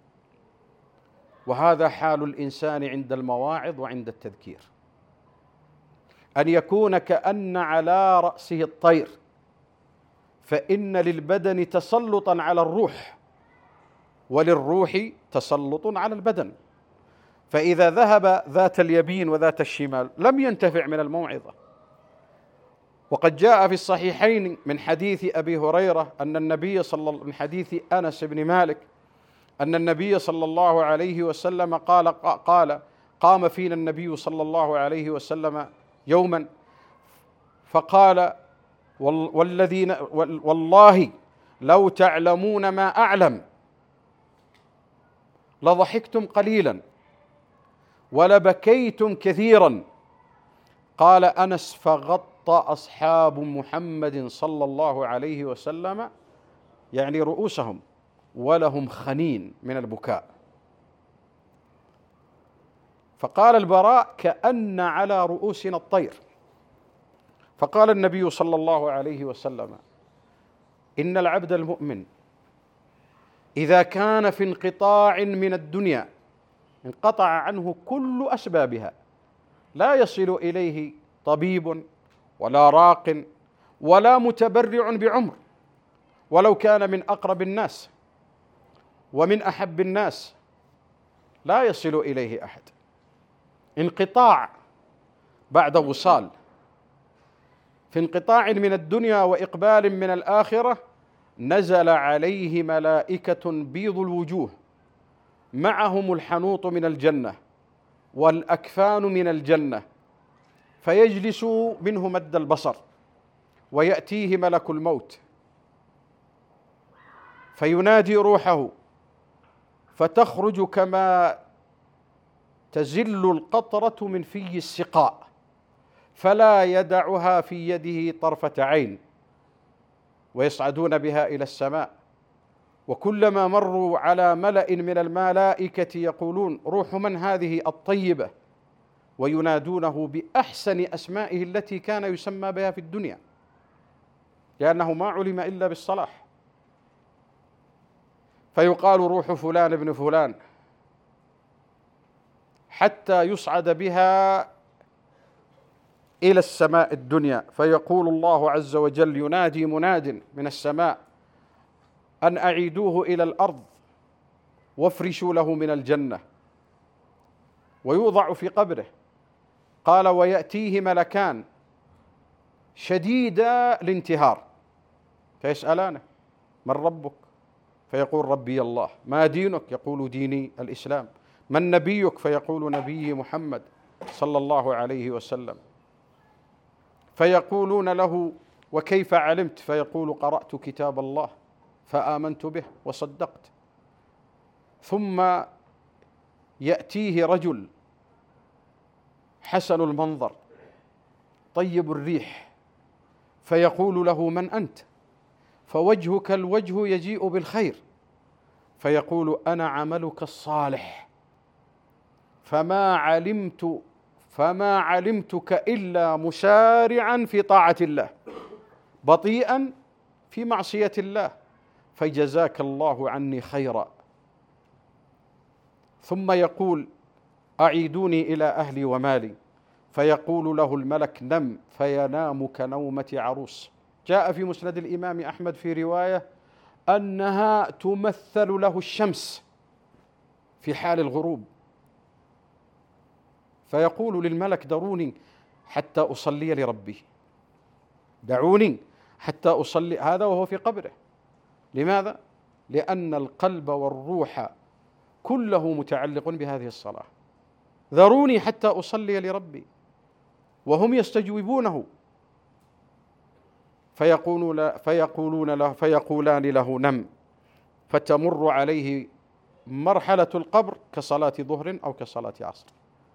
S1: وهذا حال الإنسان عند المواعظ وعند التذكير، أن يكون كأن على رأسه الطير، فإن للبدن تسلطا على الروح، وللروح تسلط على البدن، فإذا ذهب ذات اليمين وذات الشمال لم ينتفع من الموعظة. وقد جاء في الصحيحين من حديث أبي هريرة أن النبي صلى من حديث أنس بن مالك أن النبي صلى الله عليه وسلم قال قال قام فينا النبي صلى الله عليه وسلم يوما فقال: والذين والله لو تعلمون ما أعلم لضحكتم قليلا ولبكيتم كثيرا. قال أنس: فغطى أصحاب محمد صلى الله عليه وسلم يعني رؤوسهم ولهم خنين من البكاء. فقال البراء: كأن على رؤوسنا الطير. فقال النبي صلى الله عليه وسلم: إن العبد المؤمن إذا كان في انقطاع من الدنيا انقطع عنه كل أسبابها، لا يصل إليه طبيب ولا راق ولا متبرع بعمر، ولو كان من أقرب الناس ومن أحب الناس، لا يصل إليه أحد. انقطاع بعد وصال، في انقطاع من الدنيا وإقبال من الآخرة، نزل عليه ملائكة بيض الوجوه معهم الحنوط من الجنة والأكفان من الجنة، فيجلس منه مد البصر، ويأتيه ملك الموت فينادي روحه، فتخرج كما تزل القطرة من في السقاء، فلا يدعها في يده طرفة عين، ويصعدون بها إلى السماء. وكلما مروا على ملأ من الملائكة يقولون: روح من هذه الطيبة؟ وينادونه بأحسن أسمائه التي كان يسمى بها في الدنيا، لأنه ما علم إلا بالصلاح. فيقال: روح فلان ابن فلان، حتى يصعد بها إلى السماء الدنيا، فيقول الله عز وجل: ينادي مناد من السماء أن أعيدوه إلى الأرض وافرشوا له من الجنة، ويوضع في قبره. قال: ويأتيه ملكان شديدا الانتهار فيسألانه: من ربك؟ فيقول: ربي الله. ما دينك؟ يقول: ديني الإسلام. من نبيك؟ فيقول: نبي محمد صلى الله عليه وسلم. فيقولون له: وكيف علمت؟ فيقول: قرأت كتاب الله فآمنت به وصدقت. ثم يأتيه رجل حسن المنظر طيب الريح، فيقول له: من أنت؟ فوجهك الوجه يجيء بالخير، فيقول: أنا عملك الصالح، فما علمت فما علمتك إلا مسارعا في طاعة الله بطيئا في معصية الله، فجزاك الله عني خيرا. ثم يقول: أعيدوني إلى أهلي ومالي، فيقول له الملك: نم، فينام كنومة عروس. جاء في مسند الإمام أحمد في رواية أنها تمثل له الشمس في حال الغروب، فيقول للملك: دعوني حتى أصلي لربي، دعوني حتى أصلي. هذا وهو في قبره. لماذا؟ لأن القلب والروح كله متعلق بهذه الصلاة. ذروني حتى أصلي لربي، وهم يستجوبونه فيقولون فيقولون له فيقولان له نم، فتمر عليه مرحلة القبر كصلاة ظهر أو كصلاة عصر.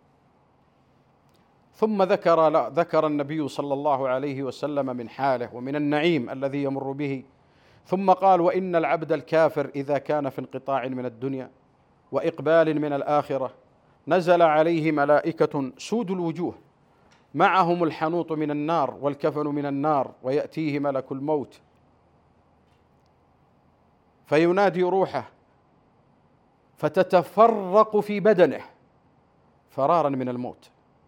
S1: ثم ذكر ذكر النبي صلى الله عليه وسلم من حاله ومن النعيم الذي يمر به، ثم قال: وإن العبد الكافر إذا كان في انقطاع من الدنيا وإقبال من الآخرة نزل عليه ملائكة سود الوجوه معهم الحنوط من النار والكفن من النار، ويأتيه ملك الموت فينادي روحه فتتفرق في بدنه فرارا من الموت.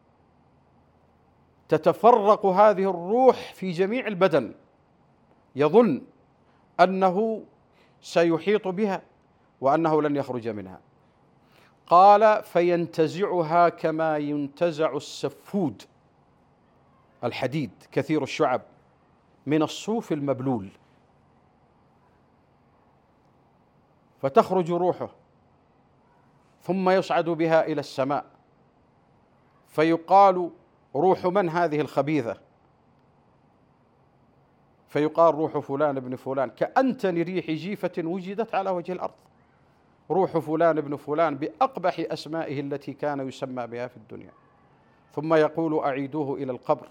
S1: تتفرق هذه الروح في جميع البدن، يظن أنه سيحيط بها وأنه لن يخرج منها. قال: فينتزعها كما ينتزع السفود الحديد كثير الشعب من الصوف المبلول، فتخرج روحه ثم يصعد بها إلى السماء، فيقال: روح من هذه الخبيثة؟ فيقال: روح فلان ابن فلان، كأنتن ريح جيفة وجدت على وجه الأرض. روح فلان ابن فلان بأقبح أسمائه التي كان يسمى بها في الدنيا. ثم يقول: أعيدوه إلى القبر.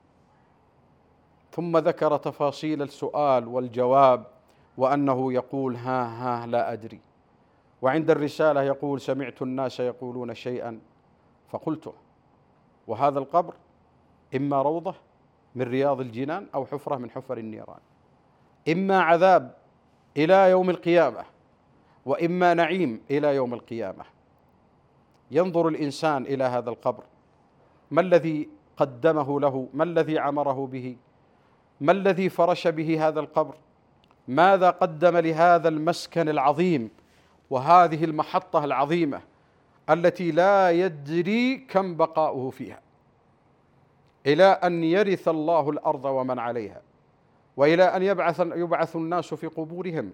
S1: ثم ذكر تفاصيل السؤال والجواب، وأنه يقول: ها ها لا أدري. وعند الرسالة يقول: سمعت الناس يقولون شيئا فقلته. وهذا القبر إما روضة من رياض الجنان أو حفرة من حفر النيران، إما عذاب إلى يوم القيامة وإما نعيم إلى يوم القيامة. ينظر الإنسان إلى هذا القبر، ما الذي قدمه له؟ ما الذي عمره به؟ ما الذي فرش به هذا القبر؟ ماذا قدم لهذا المسكن العظيم وهذه المحطة العظيمة التي لا يدري كم بقاؤه فيها، إلى أن يرث الله الأرض ومن عليها، وإلى أن يبعث يبعث الناس في قبورهم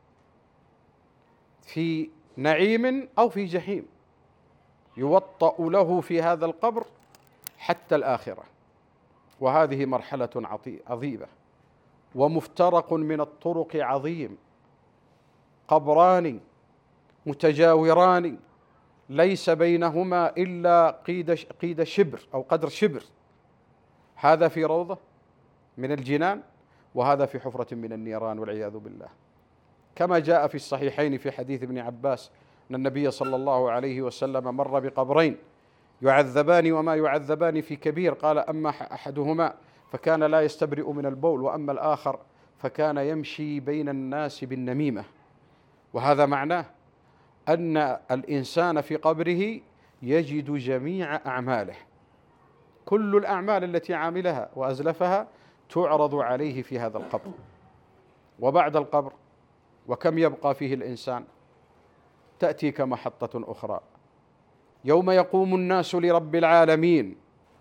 S1: في نعيم أو في جحيم، يوطأ له في هذا القبر حتى الآخرة. وهذه مرحلة عظيمة ومفترق من الطرق عظيم، قبران متجاوران ليس بينهما إلا قيد قيد شبر أو قدر شبر، هذا في روضة من الجنان وهذا في حفرة من النيران والعياذ بالله. كما جاء في الصحيحين في حديث ابن عباس أن النبي صلى الله عليه وسلم مر بقبرين يعذبان وما يعذبان في كبير، قال: أما أحدهما فكان لا يستبرئ من البول، وأما الآخر فكان يمشي بين الناس بالنميمة. وهذا معناه أن الإنسان في قبره يجد جميع أعماله، كل الأعمال التي عاملها وأزلفها تعرض عليه في هذا القبر. وبعد القبر وكم يبقى فيه الإنسان، تأتيك محطة أخرى، يوم يقوم الناس لرب العالمين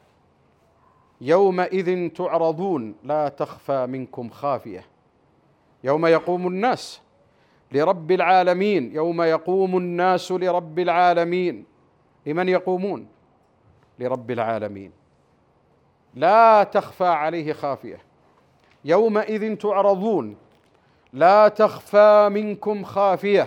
S1: يومئذ تعرضون لا تخفى منكم خافية. يوم يقوم الناس لرب العالمين، يوم يقوم الناس لرب العالمين، لمن يقومون؟ لرب العالمين، لا تخفى عليه خافية. يومئذ تعرضون لا تخفى منكم خافية.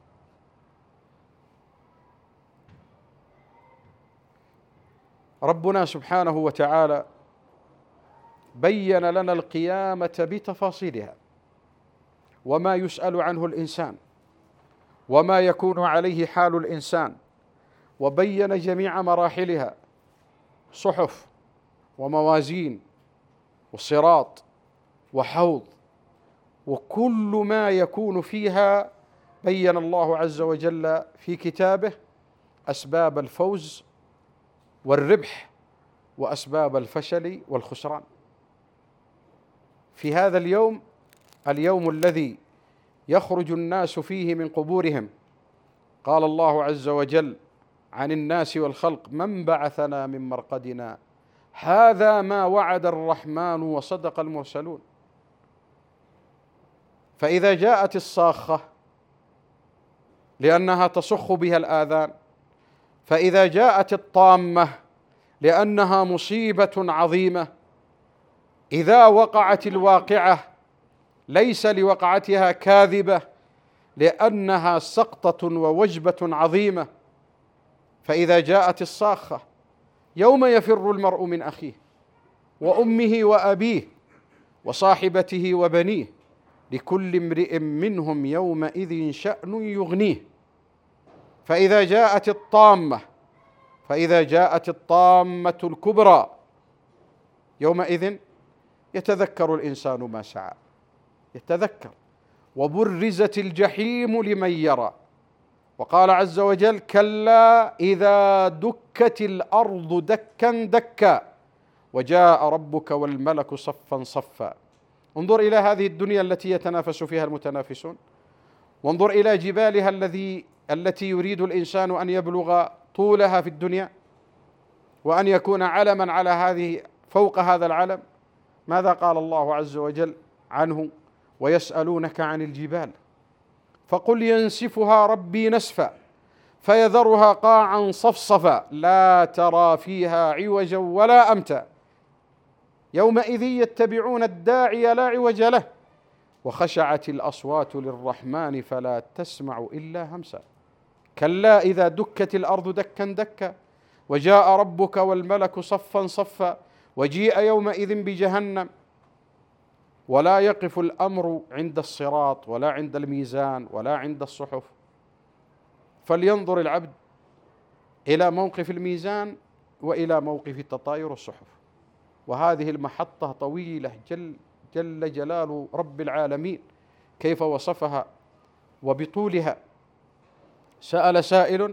S1: ربنا سبحانه وتعالى بين لنا القيامة بتفاصيلها وما يسأل عنه الإنسان وما يكون عليه حال الإنسان، وبين جميع مراحلها، صحف وموازين وصراط وحوض، وكل ما يكون فيها بين الله عز وجل في كتابه أسباب الفوز والربح وأسباب الفشل والخسران. في هذا اليوم، اليوم الذي يخرج الناس فيه من قبورهم، قال الله عز وجل عن الناس والخلق: من بعثنا من مرقدنا هذا ما وعد الرحمن وصدق المرسلون. فإذا جاءت الصاخة لأنها تصخ بها الآذان، فإذا جاءت الطامة لأنها مصيبة عظيمة، إذا وقعت الواقعة ليس لوقعتها كاذبة لأنها سقطة ووجبة عظيمة، فإذا جاءت الصاخة يوم يفر المرء من أخيه وأمه وأبيه وصاحبته وبنيه لكل امرئ منهم يومئذ شأن يغنيه. فإذا جاءت الطامة فإذا جاءت الطامة الكبرى يومئذ يتذكر الإنسان ما سعى، يتذكر. وبرزت الجحيم لمن يرى. وقال عز وجل: كلا إذا دكت الأرض دكا دكا وجاء ربك والملك صفا صفا. انظر إلى هذه الدنيا التي يتنافس فيها المتنافسون، وانظر إلى جبالها الذي التي يريد الإنسان أن يبلغ طولها في الدنيا وأن يكون علما على هذه فوق هذا العلم. ماذا قال الله عز وجل عنه؟ ويسألونك عن الجبال فقل ينسفها ربي نسفا فيذرها قاعا صفصفا لا ترى فيها عوجا ولا أمتا يومئذ يتبعون الداعي لا عوج له وخشعت الأصوات للرحمن فلا تسمع إلا همسا. كلا إذا دكت الأرض دكا دكا وجاء ربك والملك صفا صفا وجيء يومئذ بجهنم ولا يقف الأمر عند الصراط ولا عند الميزان ولا عند الصحف. فلينظر العبد إلى موقف الميزان وإلى موقف تطاير الصحف، وهذه المحطة طويلة جل, جل جلال رب العالمين كيف وصفها وبطولها. سأل سائل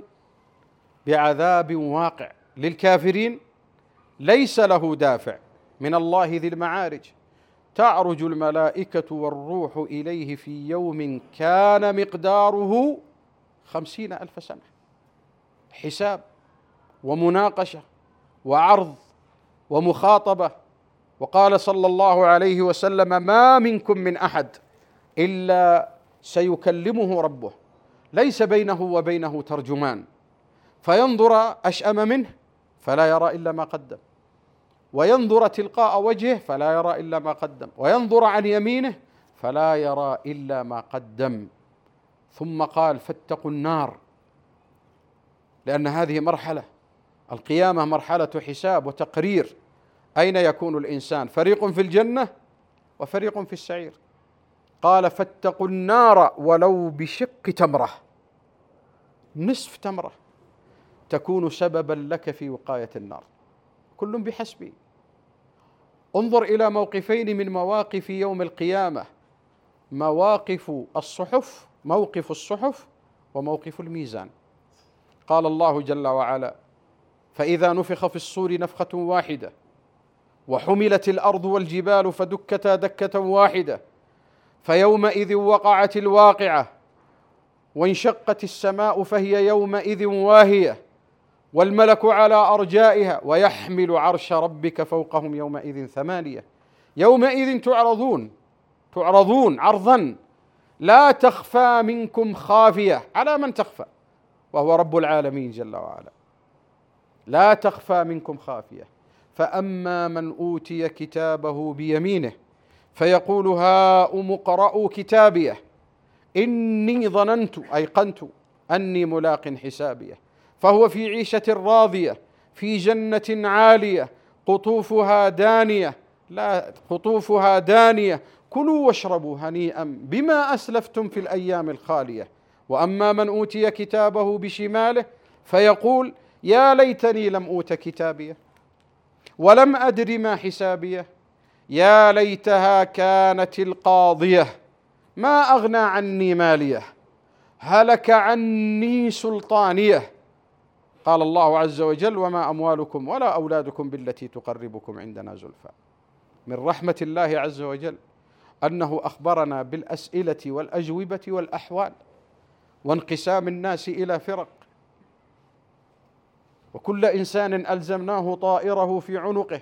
S1: بعذاب واقع للكافرين ليس له دافع من الله ذي المعارج، تعرج الملائكة والروح إليه في يوم كان مقداره خمسين ألف سنة. حساب ومناقشة وعرض ومخاطبة. وقال صلى الله عليه وسلم: ما منكم من أحد إلا سيكلمه ربه ليس بينه وبينه ترجمان، فينظر أشأم منه فلا يرى إلا ما قدم، وينظر تلقاء وجهه فلا يرى إلا ما قدم، وينظر عن يمينه فلا يرى إلا ما قدم. ثم قال: فاتقوا النار، لأن هذه مرحلة القيامة مرحلة حساب وتقرير. أين يكون الإنسان؟ فريق في الجنة وفريق في السعير. قال: فاتقوا النار ولو بشق تمرة، نصف تمرة تكون سببا لك في وقاية النار. كل بحسبه. انظر إلى موقفين من مواقف يوم القيامة، مواقف الصحف، موقف الصحف وموقف الميزان. قال الله جل وعلا: فإذا نفخ في الصور نفخة واحدة وحملت الأرض والجبال فدكتا دكة واحدة فيومئذ وقعت الواقعة وانشقت السماء فهي يومئذ واهية والملك على أرجائها ويحمل عرش ربك فوقهم يومئذ ثمانية يومئذ تعرضون تعرضون عرضا لا تخفى منكم خافية. على من تخفى؟ وهو رب العالمين جل وعلا. لا تخفى منكم خافية. فأما من أوتي كتابه بيمينه فيقول: هاؤم اقرءوا كتابيه إني ظننت أيقنت أني ملاق حسابيه فهو في عيشة راضية في جنة عالية قطوفها دانية لا قطوفها دانية كلوا واشربوا هنيئا بما أسلفتم في الأيام الخالية. وأما من أوتي كتابه بشماله فيقول: يا ليتني لم أوت كتابيه ولم أدر ما حسابيه يا ليتها كانت القاضية ما أغنى عني ماليه هلك عني سلطانيه. قال الله عز وجل: وما أموالكم ولا أولادكم بالتي تقربكم عندنا زلفى. من رحمة الله عز وجل أنه أخبرنا بالأسئلة والأجوبة والأحوال وانقسام الناس إلى فرق، وكل إنسان ألزمناه طائره في عنقه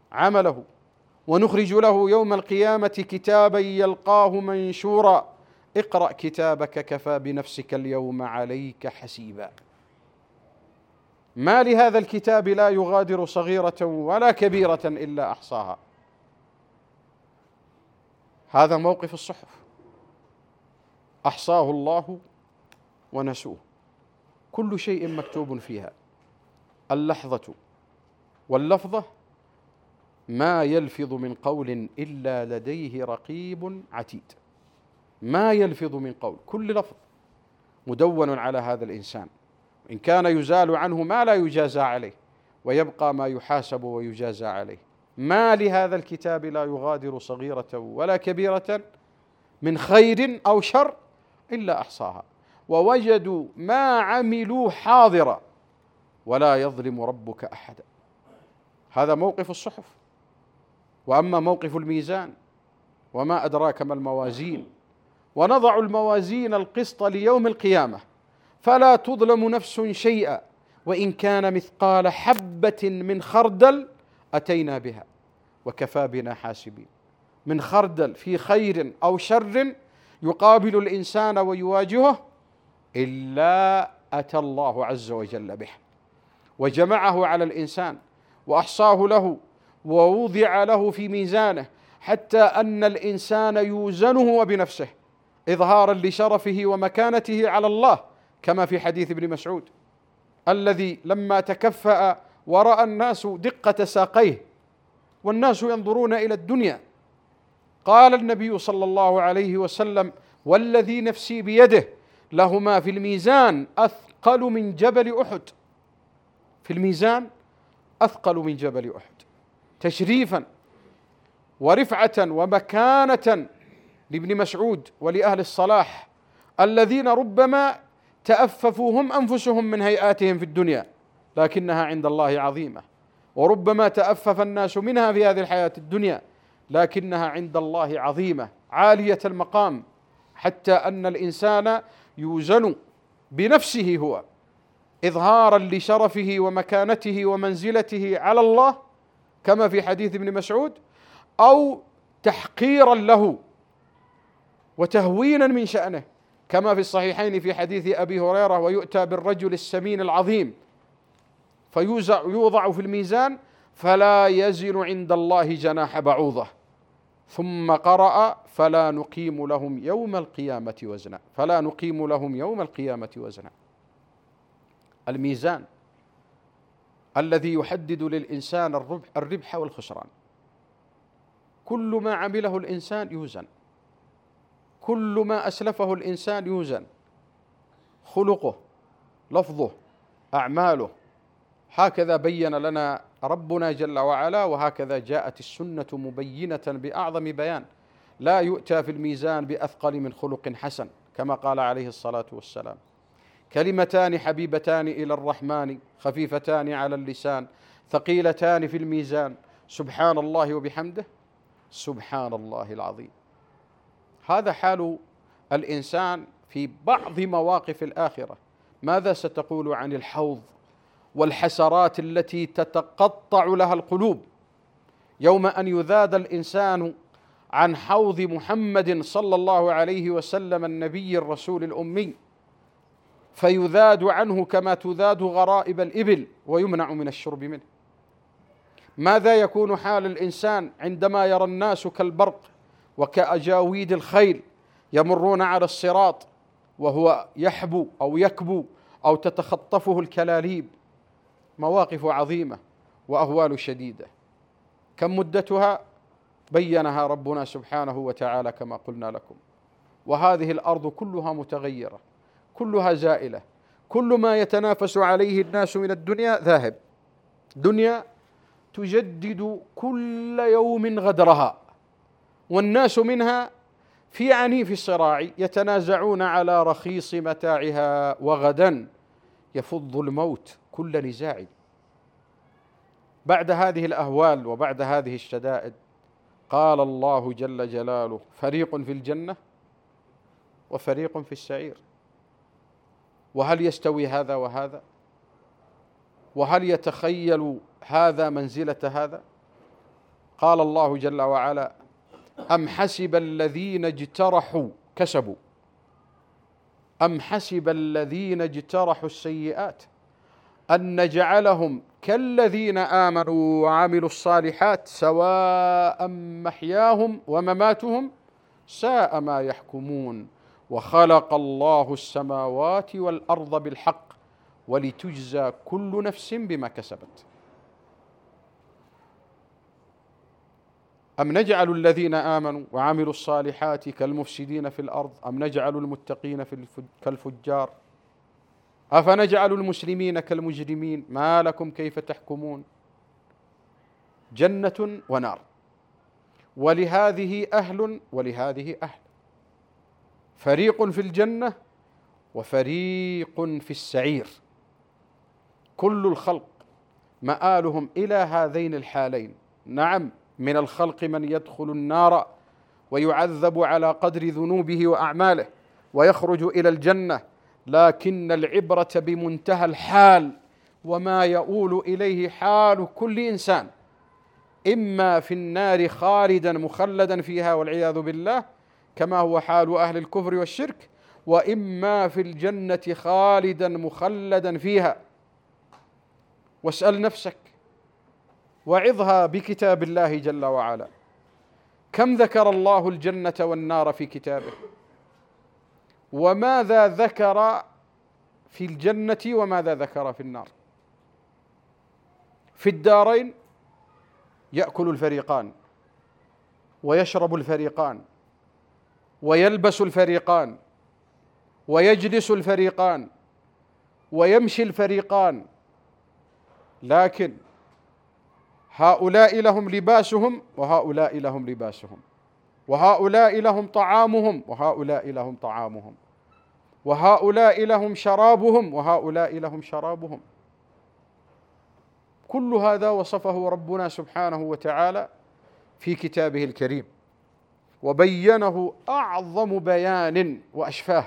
S1: عمله، ونخرج له يوم القيامة كتابا يلقاه منشورا اقرأ كتابك كفى بنفسك اليوم عليك حسيبا. ما لهذا الكتاب لا يغادر صغيرة ولا كبيرة إلا أحصاها. هذا موقف الصحف، أحصاه الله ونسوه، كل شيء مكتوب فيها، اللحظة واللفظة، ما يلفظ من قول إلا لديه رقيب عتيد. ما يلفظ من قول، كل لفظ مدون على هذا الإنسان، إن كان يزال عنه ما لا يجازى عليه، ويبقى ما يحاسب ويجازى عليه. ما لهذا الكتاب لا يغادر صغيرة ولا كبيرة من خير أو شر إلا أحصاها ووجدوا ما عملوا حاضرا ولا يظلم ربك أحدا. هذا موقف الصحف. وأما موقف الميزان، وما أدراك ما الموازين، ونضع الموازين القسط ليوم القيامة فلا تظلم نفس شيئا وإن كان مثقال حبة من خردل أتينا بها وكفى بنا حاسبين. من خردل في خير أو شر يقابل الإنسان ويواجهه إلا أتى الله عز وجل به وجمعه على الإنسان وأحصاه له ووضع له في ميزانه، حتى أن الإنسان يوزنه وبنفسه إظهارا لشرفه ومكانته على الله، كما في حديث ابن مسعود الذي لما تكفأ ورأى الناس دقة ساقيه والناس ينظرون إلى الدنيا قال النبي صلى الله عليه وسلم: والذي نفسي بيده لهما في الميزان أثقل من جبل أحد. في الميزان أثقل من جبل أحد، تشريفا ورفعة ومكانة لابن مسعود ولأهل الصلاح الذين ربما تأففوا هم أنفسهم من هيئاتهم في الدنيا لكنها عند الله عظيمة، وربما تأفف الناس منها في هذه الحياة الدنيا لكنها عند الله عظيمة عالية المقام، حتى أن الإنسان يوزن بنفسه هو إظهارا لشرفه ومكانته ومنزلته على الله كما في حديث ابن مسعود، أو تحقيرا له وتهوينا من شأنه كما في الصحيحين في حديث أبي هريرة: ويؤتى بالرجل السمين العظيم فيوضع في الميزان فلا يزن عند الله جناح بعوضة، ثم قرأ: فلا نقيم لهم يوم القيامة وزنا. فلا نقيم لهم يوم القيامة وزنا. الميزان الذي يحدد للإنسان الربح, الربح والخسران. كل ما عمله الإنسان يوزن، كل ما أسلفه الإنسان يوزن، خلقه، لفظه، أعماله. هكذا بين لنا ربنا جل وعلا، وهكذا جاءت السنة مبينة بأعظم بيان. لا يؤتى في الميزان بأثقل من خلق حسن كما قال عليه الصلاة والسلام: كلمتان حبيبتان إلى الرحمن خفيفتان على اللسان ثقيلتان في الميزان سبحان الله وبحمده سبحان الله العظيم. هذا حال الإنسان في بعض مواقف الآخرة. ماذا ستقول عن الحوض والحسرات التي تتقطع لها القلوب يوم أن يذاد الإنسان عن حوض محمد صلى الله عليه وسلم النبي الرسول الأمي، فيذاد عنه كما تذاد غرائب الإبل ويمنع من الشرب منه؟ ماذا يكون حال الإنسان عندما يرى الناس كالبرق وكأجاويد الخيل يمرون على الصراط وهو يحبو أو يكبو أو تتخطفه الكلاليب؟ مواقف عظيمة وأهوال شديدة. كم مدتها؟ بينها ربنا سبحانه وتعالى كما قلنا لكم. وهذه الأرض كلها متغيرة، كلها زائلة، كل ما يتنافس عليه الناس من الدنيا ذاهب. دنيا تجدد كل يوم غدرها، والناس منها في عنيف الصراع يتنازعون على رخيص متاعها، وغدا يفض الموت كل نزاع. بعد هذه الأهوال وبعد هذه الشدائد قال الله جل جلاله: فريق في الجنة وفريق في السعير. وهل يستوي هذا وهذا؟ وهل يتخيل هذا منزلة هذا؟ قال الله جل وعلا: أم حسب الذين اجترحوا كسبوا أم حسب الذين اجترحوا السيئات أن نجعلهم كالذين آمنوا وعملوا الصالحات سواء محياهم ومماتهم ساء ما يحكمون وخلق الله السماوات والأرض بالحق ولتجزى كل نفس بما كسبت. أم نجعل الذين آمنوا وعملوا الصالحات كالمفسدين في الأرض أم نجعل المتقين كالفجار أفنجعل المسلمين كالمجرمين ما لكم كيف تحكمون. جنة ونار، ولهذه أهل ولهذه أهل، فريق في الجنة وفريق في السعير. كل الخلق مآلهم إلى هذين الحالين. نعم، من الخلق من يدخل النار ويعذب على قدر ذنوبه وأعماله ويخرج إلى الجنة، لكن العبرة بمنتهى الحال وما يؤول إليه حال كل إنسان، إما في النار خالدا مخلدا فيها والعياذ بالله كما هو حال أهل الكفر والشرك، وإما في الجنة خالدا مخلدا فيها. واسأل نفسك وعظها بكتاب الله جل وعلا، كم ذكر الله الجنة والنار في كتابه؟ وماذا ذكر في الجنة وماذا ذكر في النار؟ في الدارين يأكل الفريقان ويشرب الفريقان ويلبس الفريقان ويجلس الفريقان ويمشي الفريقان، لكن هؤلاء لهم لباسهم وهؤلاء لهم لباسهم، وهؤلاء لهم طعامهم وهؤلاء لهم طعامهم، وهؤلاء لهم شرابهم وهؤلاء لهم شرابهم. كل هذا وصفه ربنا سبحانه وتعالى في كتابه الكريم وبينه أعظم بيان وأشفاه،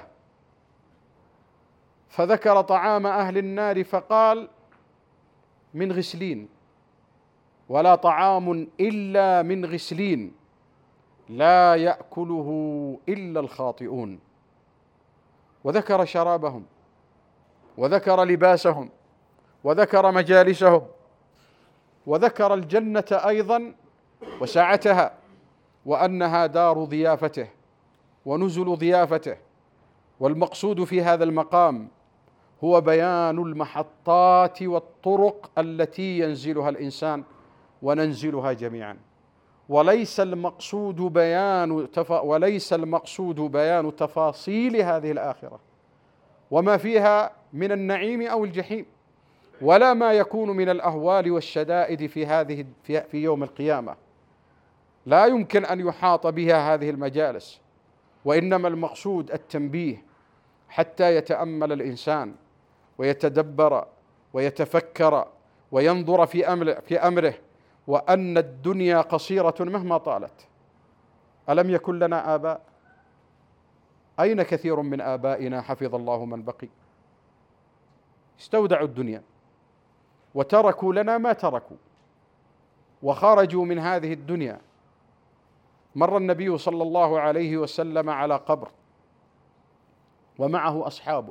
S1: فذكر طعام أهل النار فقال من غسلين، ولا طعام إلا من غسلين لا يأكله إلا الخاطئون. وذكر شرابهم وذكر لباسهم وذكر مجالسهم وذكر الجنة أيضا وسعتها، وأنها دار ضيافته ونزل ضيافته. والمقصود في هذا المقام هو بيان المحطات والطرق التي ينزلها الإنسان وننزلها جميعا، وليس المقصود بيان تف... وليس المقصود بيان تفاصيل هذه الآخرة وما فيها من النعيم أو الجحيم، ولا ما يكون من الأهوال والشدائد في هذه في, في يوم القيامة. لا يمكن أن يحاط بها هذه المجالس، وإنما المقصود التنبيه حتى يتأمل الإنسان ويتدبر ويتفكر وينظر في أمره, في أمره وأن الدنيا قصيرة مهما طالت. ألم يكن لنا آباء؟ أين كثير من آبائنا حفظ الله من بقي؟ استودعوا الدنيا وتركوا لنا ما تركوا وخرجوا من هذه الدنيا. مر النبي صلى الله عليه وسلم على قبر ومعه أصحابه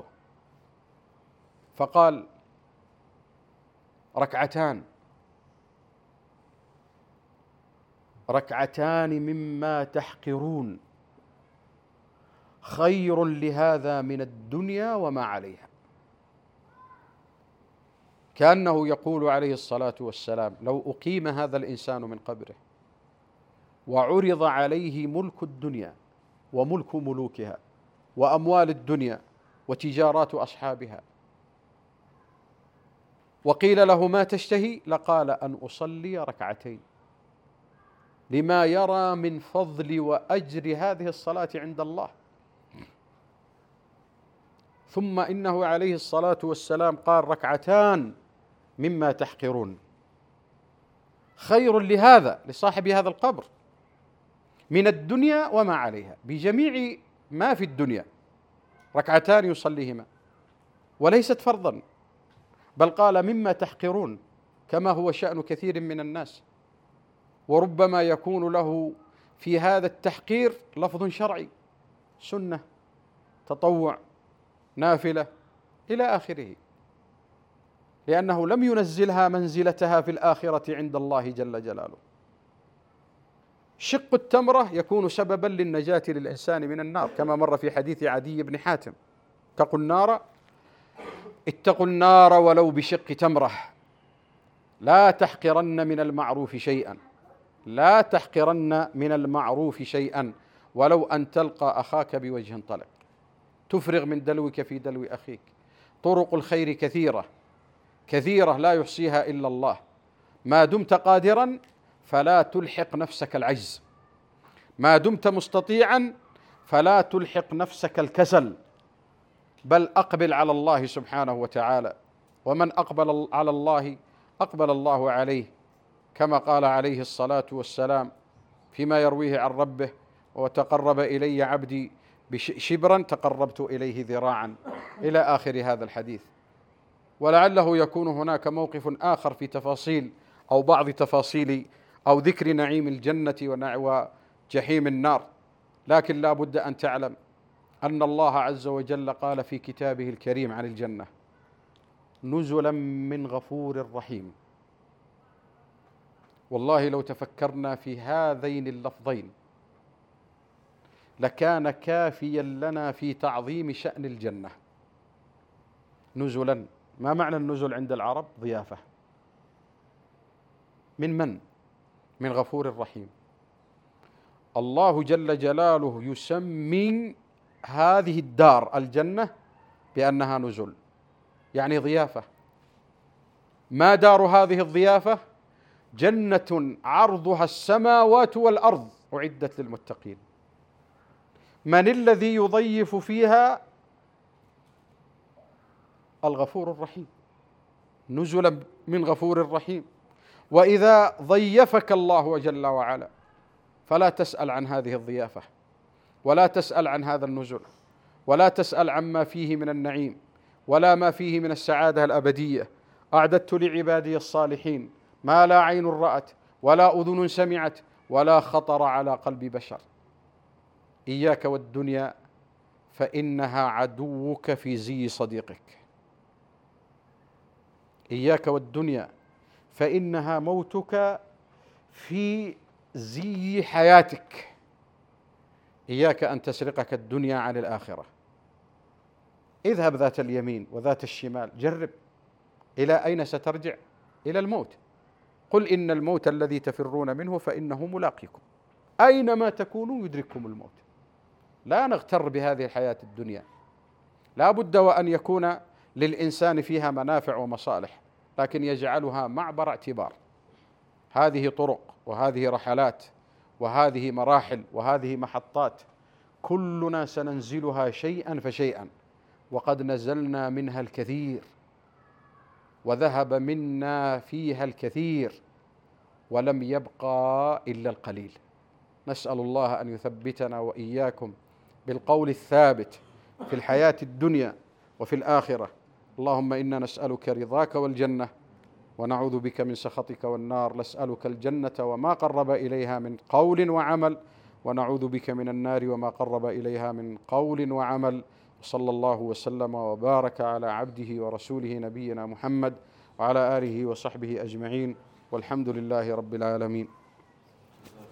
S1: فقال ركعتان ركعتان مما تحقرون خير لهذا من الدنيا وما عليها. كأنه يقول عليه الصلاة والسلام لو أقيم هذا الإنسان من قبره وعرض عليه ملك الدنيا وملك ملوكها وأموال الدنيا وتجارات أصحابها وقيل له ما تشتهي لقال أن أصلي ركعتين، لما يرى من فضل وأجر هذه الصلاة عند الله. ثم إنه عليه الصلاة والسلام قال ركعتان مما تحقرون خير لهذا لصاحب هذا القبر من الدنيا وما عليها، بجميع ما في الدنيا ركعتان يصليهما، وليست فرضا، بل قال مما تحقرون، كما هو شأن كثير من الناس، وربما يكون له في هذا التحقير لفظ شرعي، سنة، تطوع، نافلة إلى آخره، لأنه لم ينزلها منزلتها في الآخرة عند الله جل جلاله. شق التمرة يكون سببا للنجاة للإنسان من النار، كما مر في حديث عدي بن حاتم: اتقوا النار اتقوا النار ولو بشق تمرة، لا تحقرن من المعروف شيئا، لا تحقرن من المعروف شيئا ولو أن تلقى أخاك بوجه طلق. تفرغ من دلوك في دلو أخيك. طرق الخير كثيرة كثيرة لا يحصيها إلا الله. ما دمت قادرا فلا تلحق نفسك العجز، ما دمت مستطيعا فلا تلحق نفسك الكسل، بل أقبل على الله سبحانه وتعالى. ومن أقبل على الله أقبل الله عليه، كما قال عليه الصلاة والسلام فيما يرويه عن ربه: وتقرب إلي عبدي شبرا تقربت إليه ذراعا، إلى آخر هذا الحديث. ولعله يكون هناك موقف آخر في تفاصيل أو بعض تفاصيل أو ذكر نعيم الجنة وجحيم النار، لكن لا بد أن تعلم أن الله عز وجل قال في كتابه الكريم عن الجنة: نزلا من غفور رحيم. والله لو تفكرنا في هذين اللفظين لكان كافيا لنا في تعظيم شأن الجنة. نزلا، ما معنى النزل عند العرب؟ ضيافة. من من؟ من غفور رحيم. الله جل جلاله يسمي هذه الدار الجنة بأنها نزل، يعني ضيافة. ما دار هذه الضيافة؟ جنة عرضها السماوات والأرض أعدت للمتقين. من الذي يضيف فيها؟ الغفور الرحيم، نزلا من غفور رحيم. وإذا ضيفك الله جل وعلا فلا تسأل عن هذه الضيافة، ولا تسأل عن هذا النزل، ولا تسأل عما فيه من النعيم، ولا ما فيه من السعادة الأبدية. أعددت لعبادي الصالحين ما لا عين رأت ولا أذن سمعت ولا خطر على قلب بشر. إياك والدنيا فإنها عدوك في زي صديقك. إياك والدنيا فإنها موتك في زي حياتك. إياك أن تسرقك الدنيا عن الآخرة. اذهب ذات اليمين وذات الشمال، جرب. إلى أين سترجع؟ إلى الموت. قل إن الموت الذي تفرون منه فإنه ملاقيكم، أينما تكونوا يدرككم الموت. لا نغتر بهذه الحياة الدنيا، لا بد وأن يكون للإنسان فيها منافع ومصالح، لكن يجعلها معبر اعتبار. هذه طرق وهذه رحلات وهذه مراحل وهذه محطات، كلنا سننزلها شيئا فشيئا، وقد نزلنا منها الكثير وذهب منا فيها الكثير ولم يبقى إلا القليل. نسأل الله أن يثبتنا وإياكم بالقول الثابت في الحياة الدنيا وفي الآخرة. اللهم إنا نسألك رضاك والجنة ونعوذ بك من سخطك والنار. نسألك الجنة وما قرب إليها من قول وعمل، ونعوذ بك من النار وما قرب إليها من قول وعمل. صلى الله وسلم وبارك على عبده ورسوله نبينا محمد وعلى آله وصحبه أجمعين، والحمد لله رب العالمين.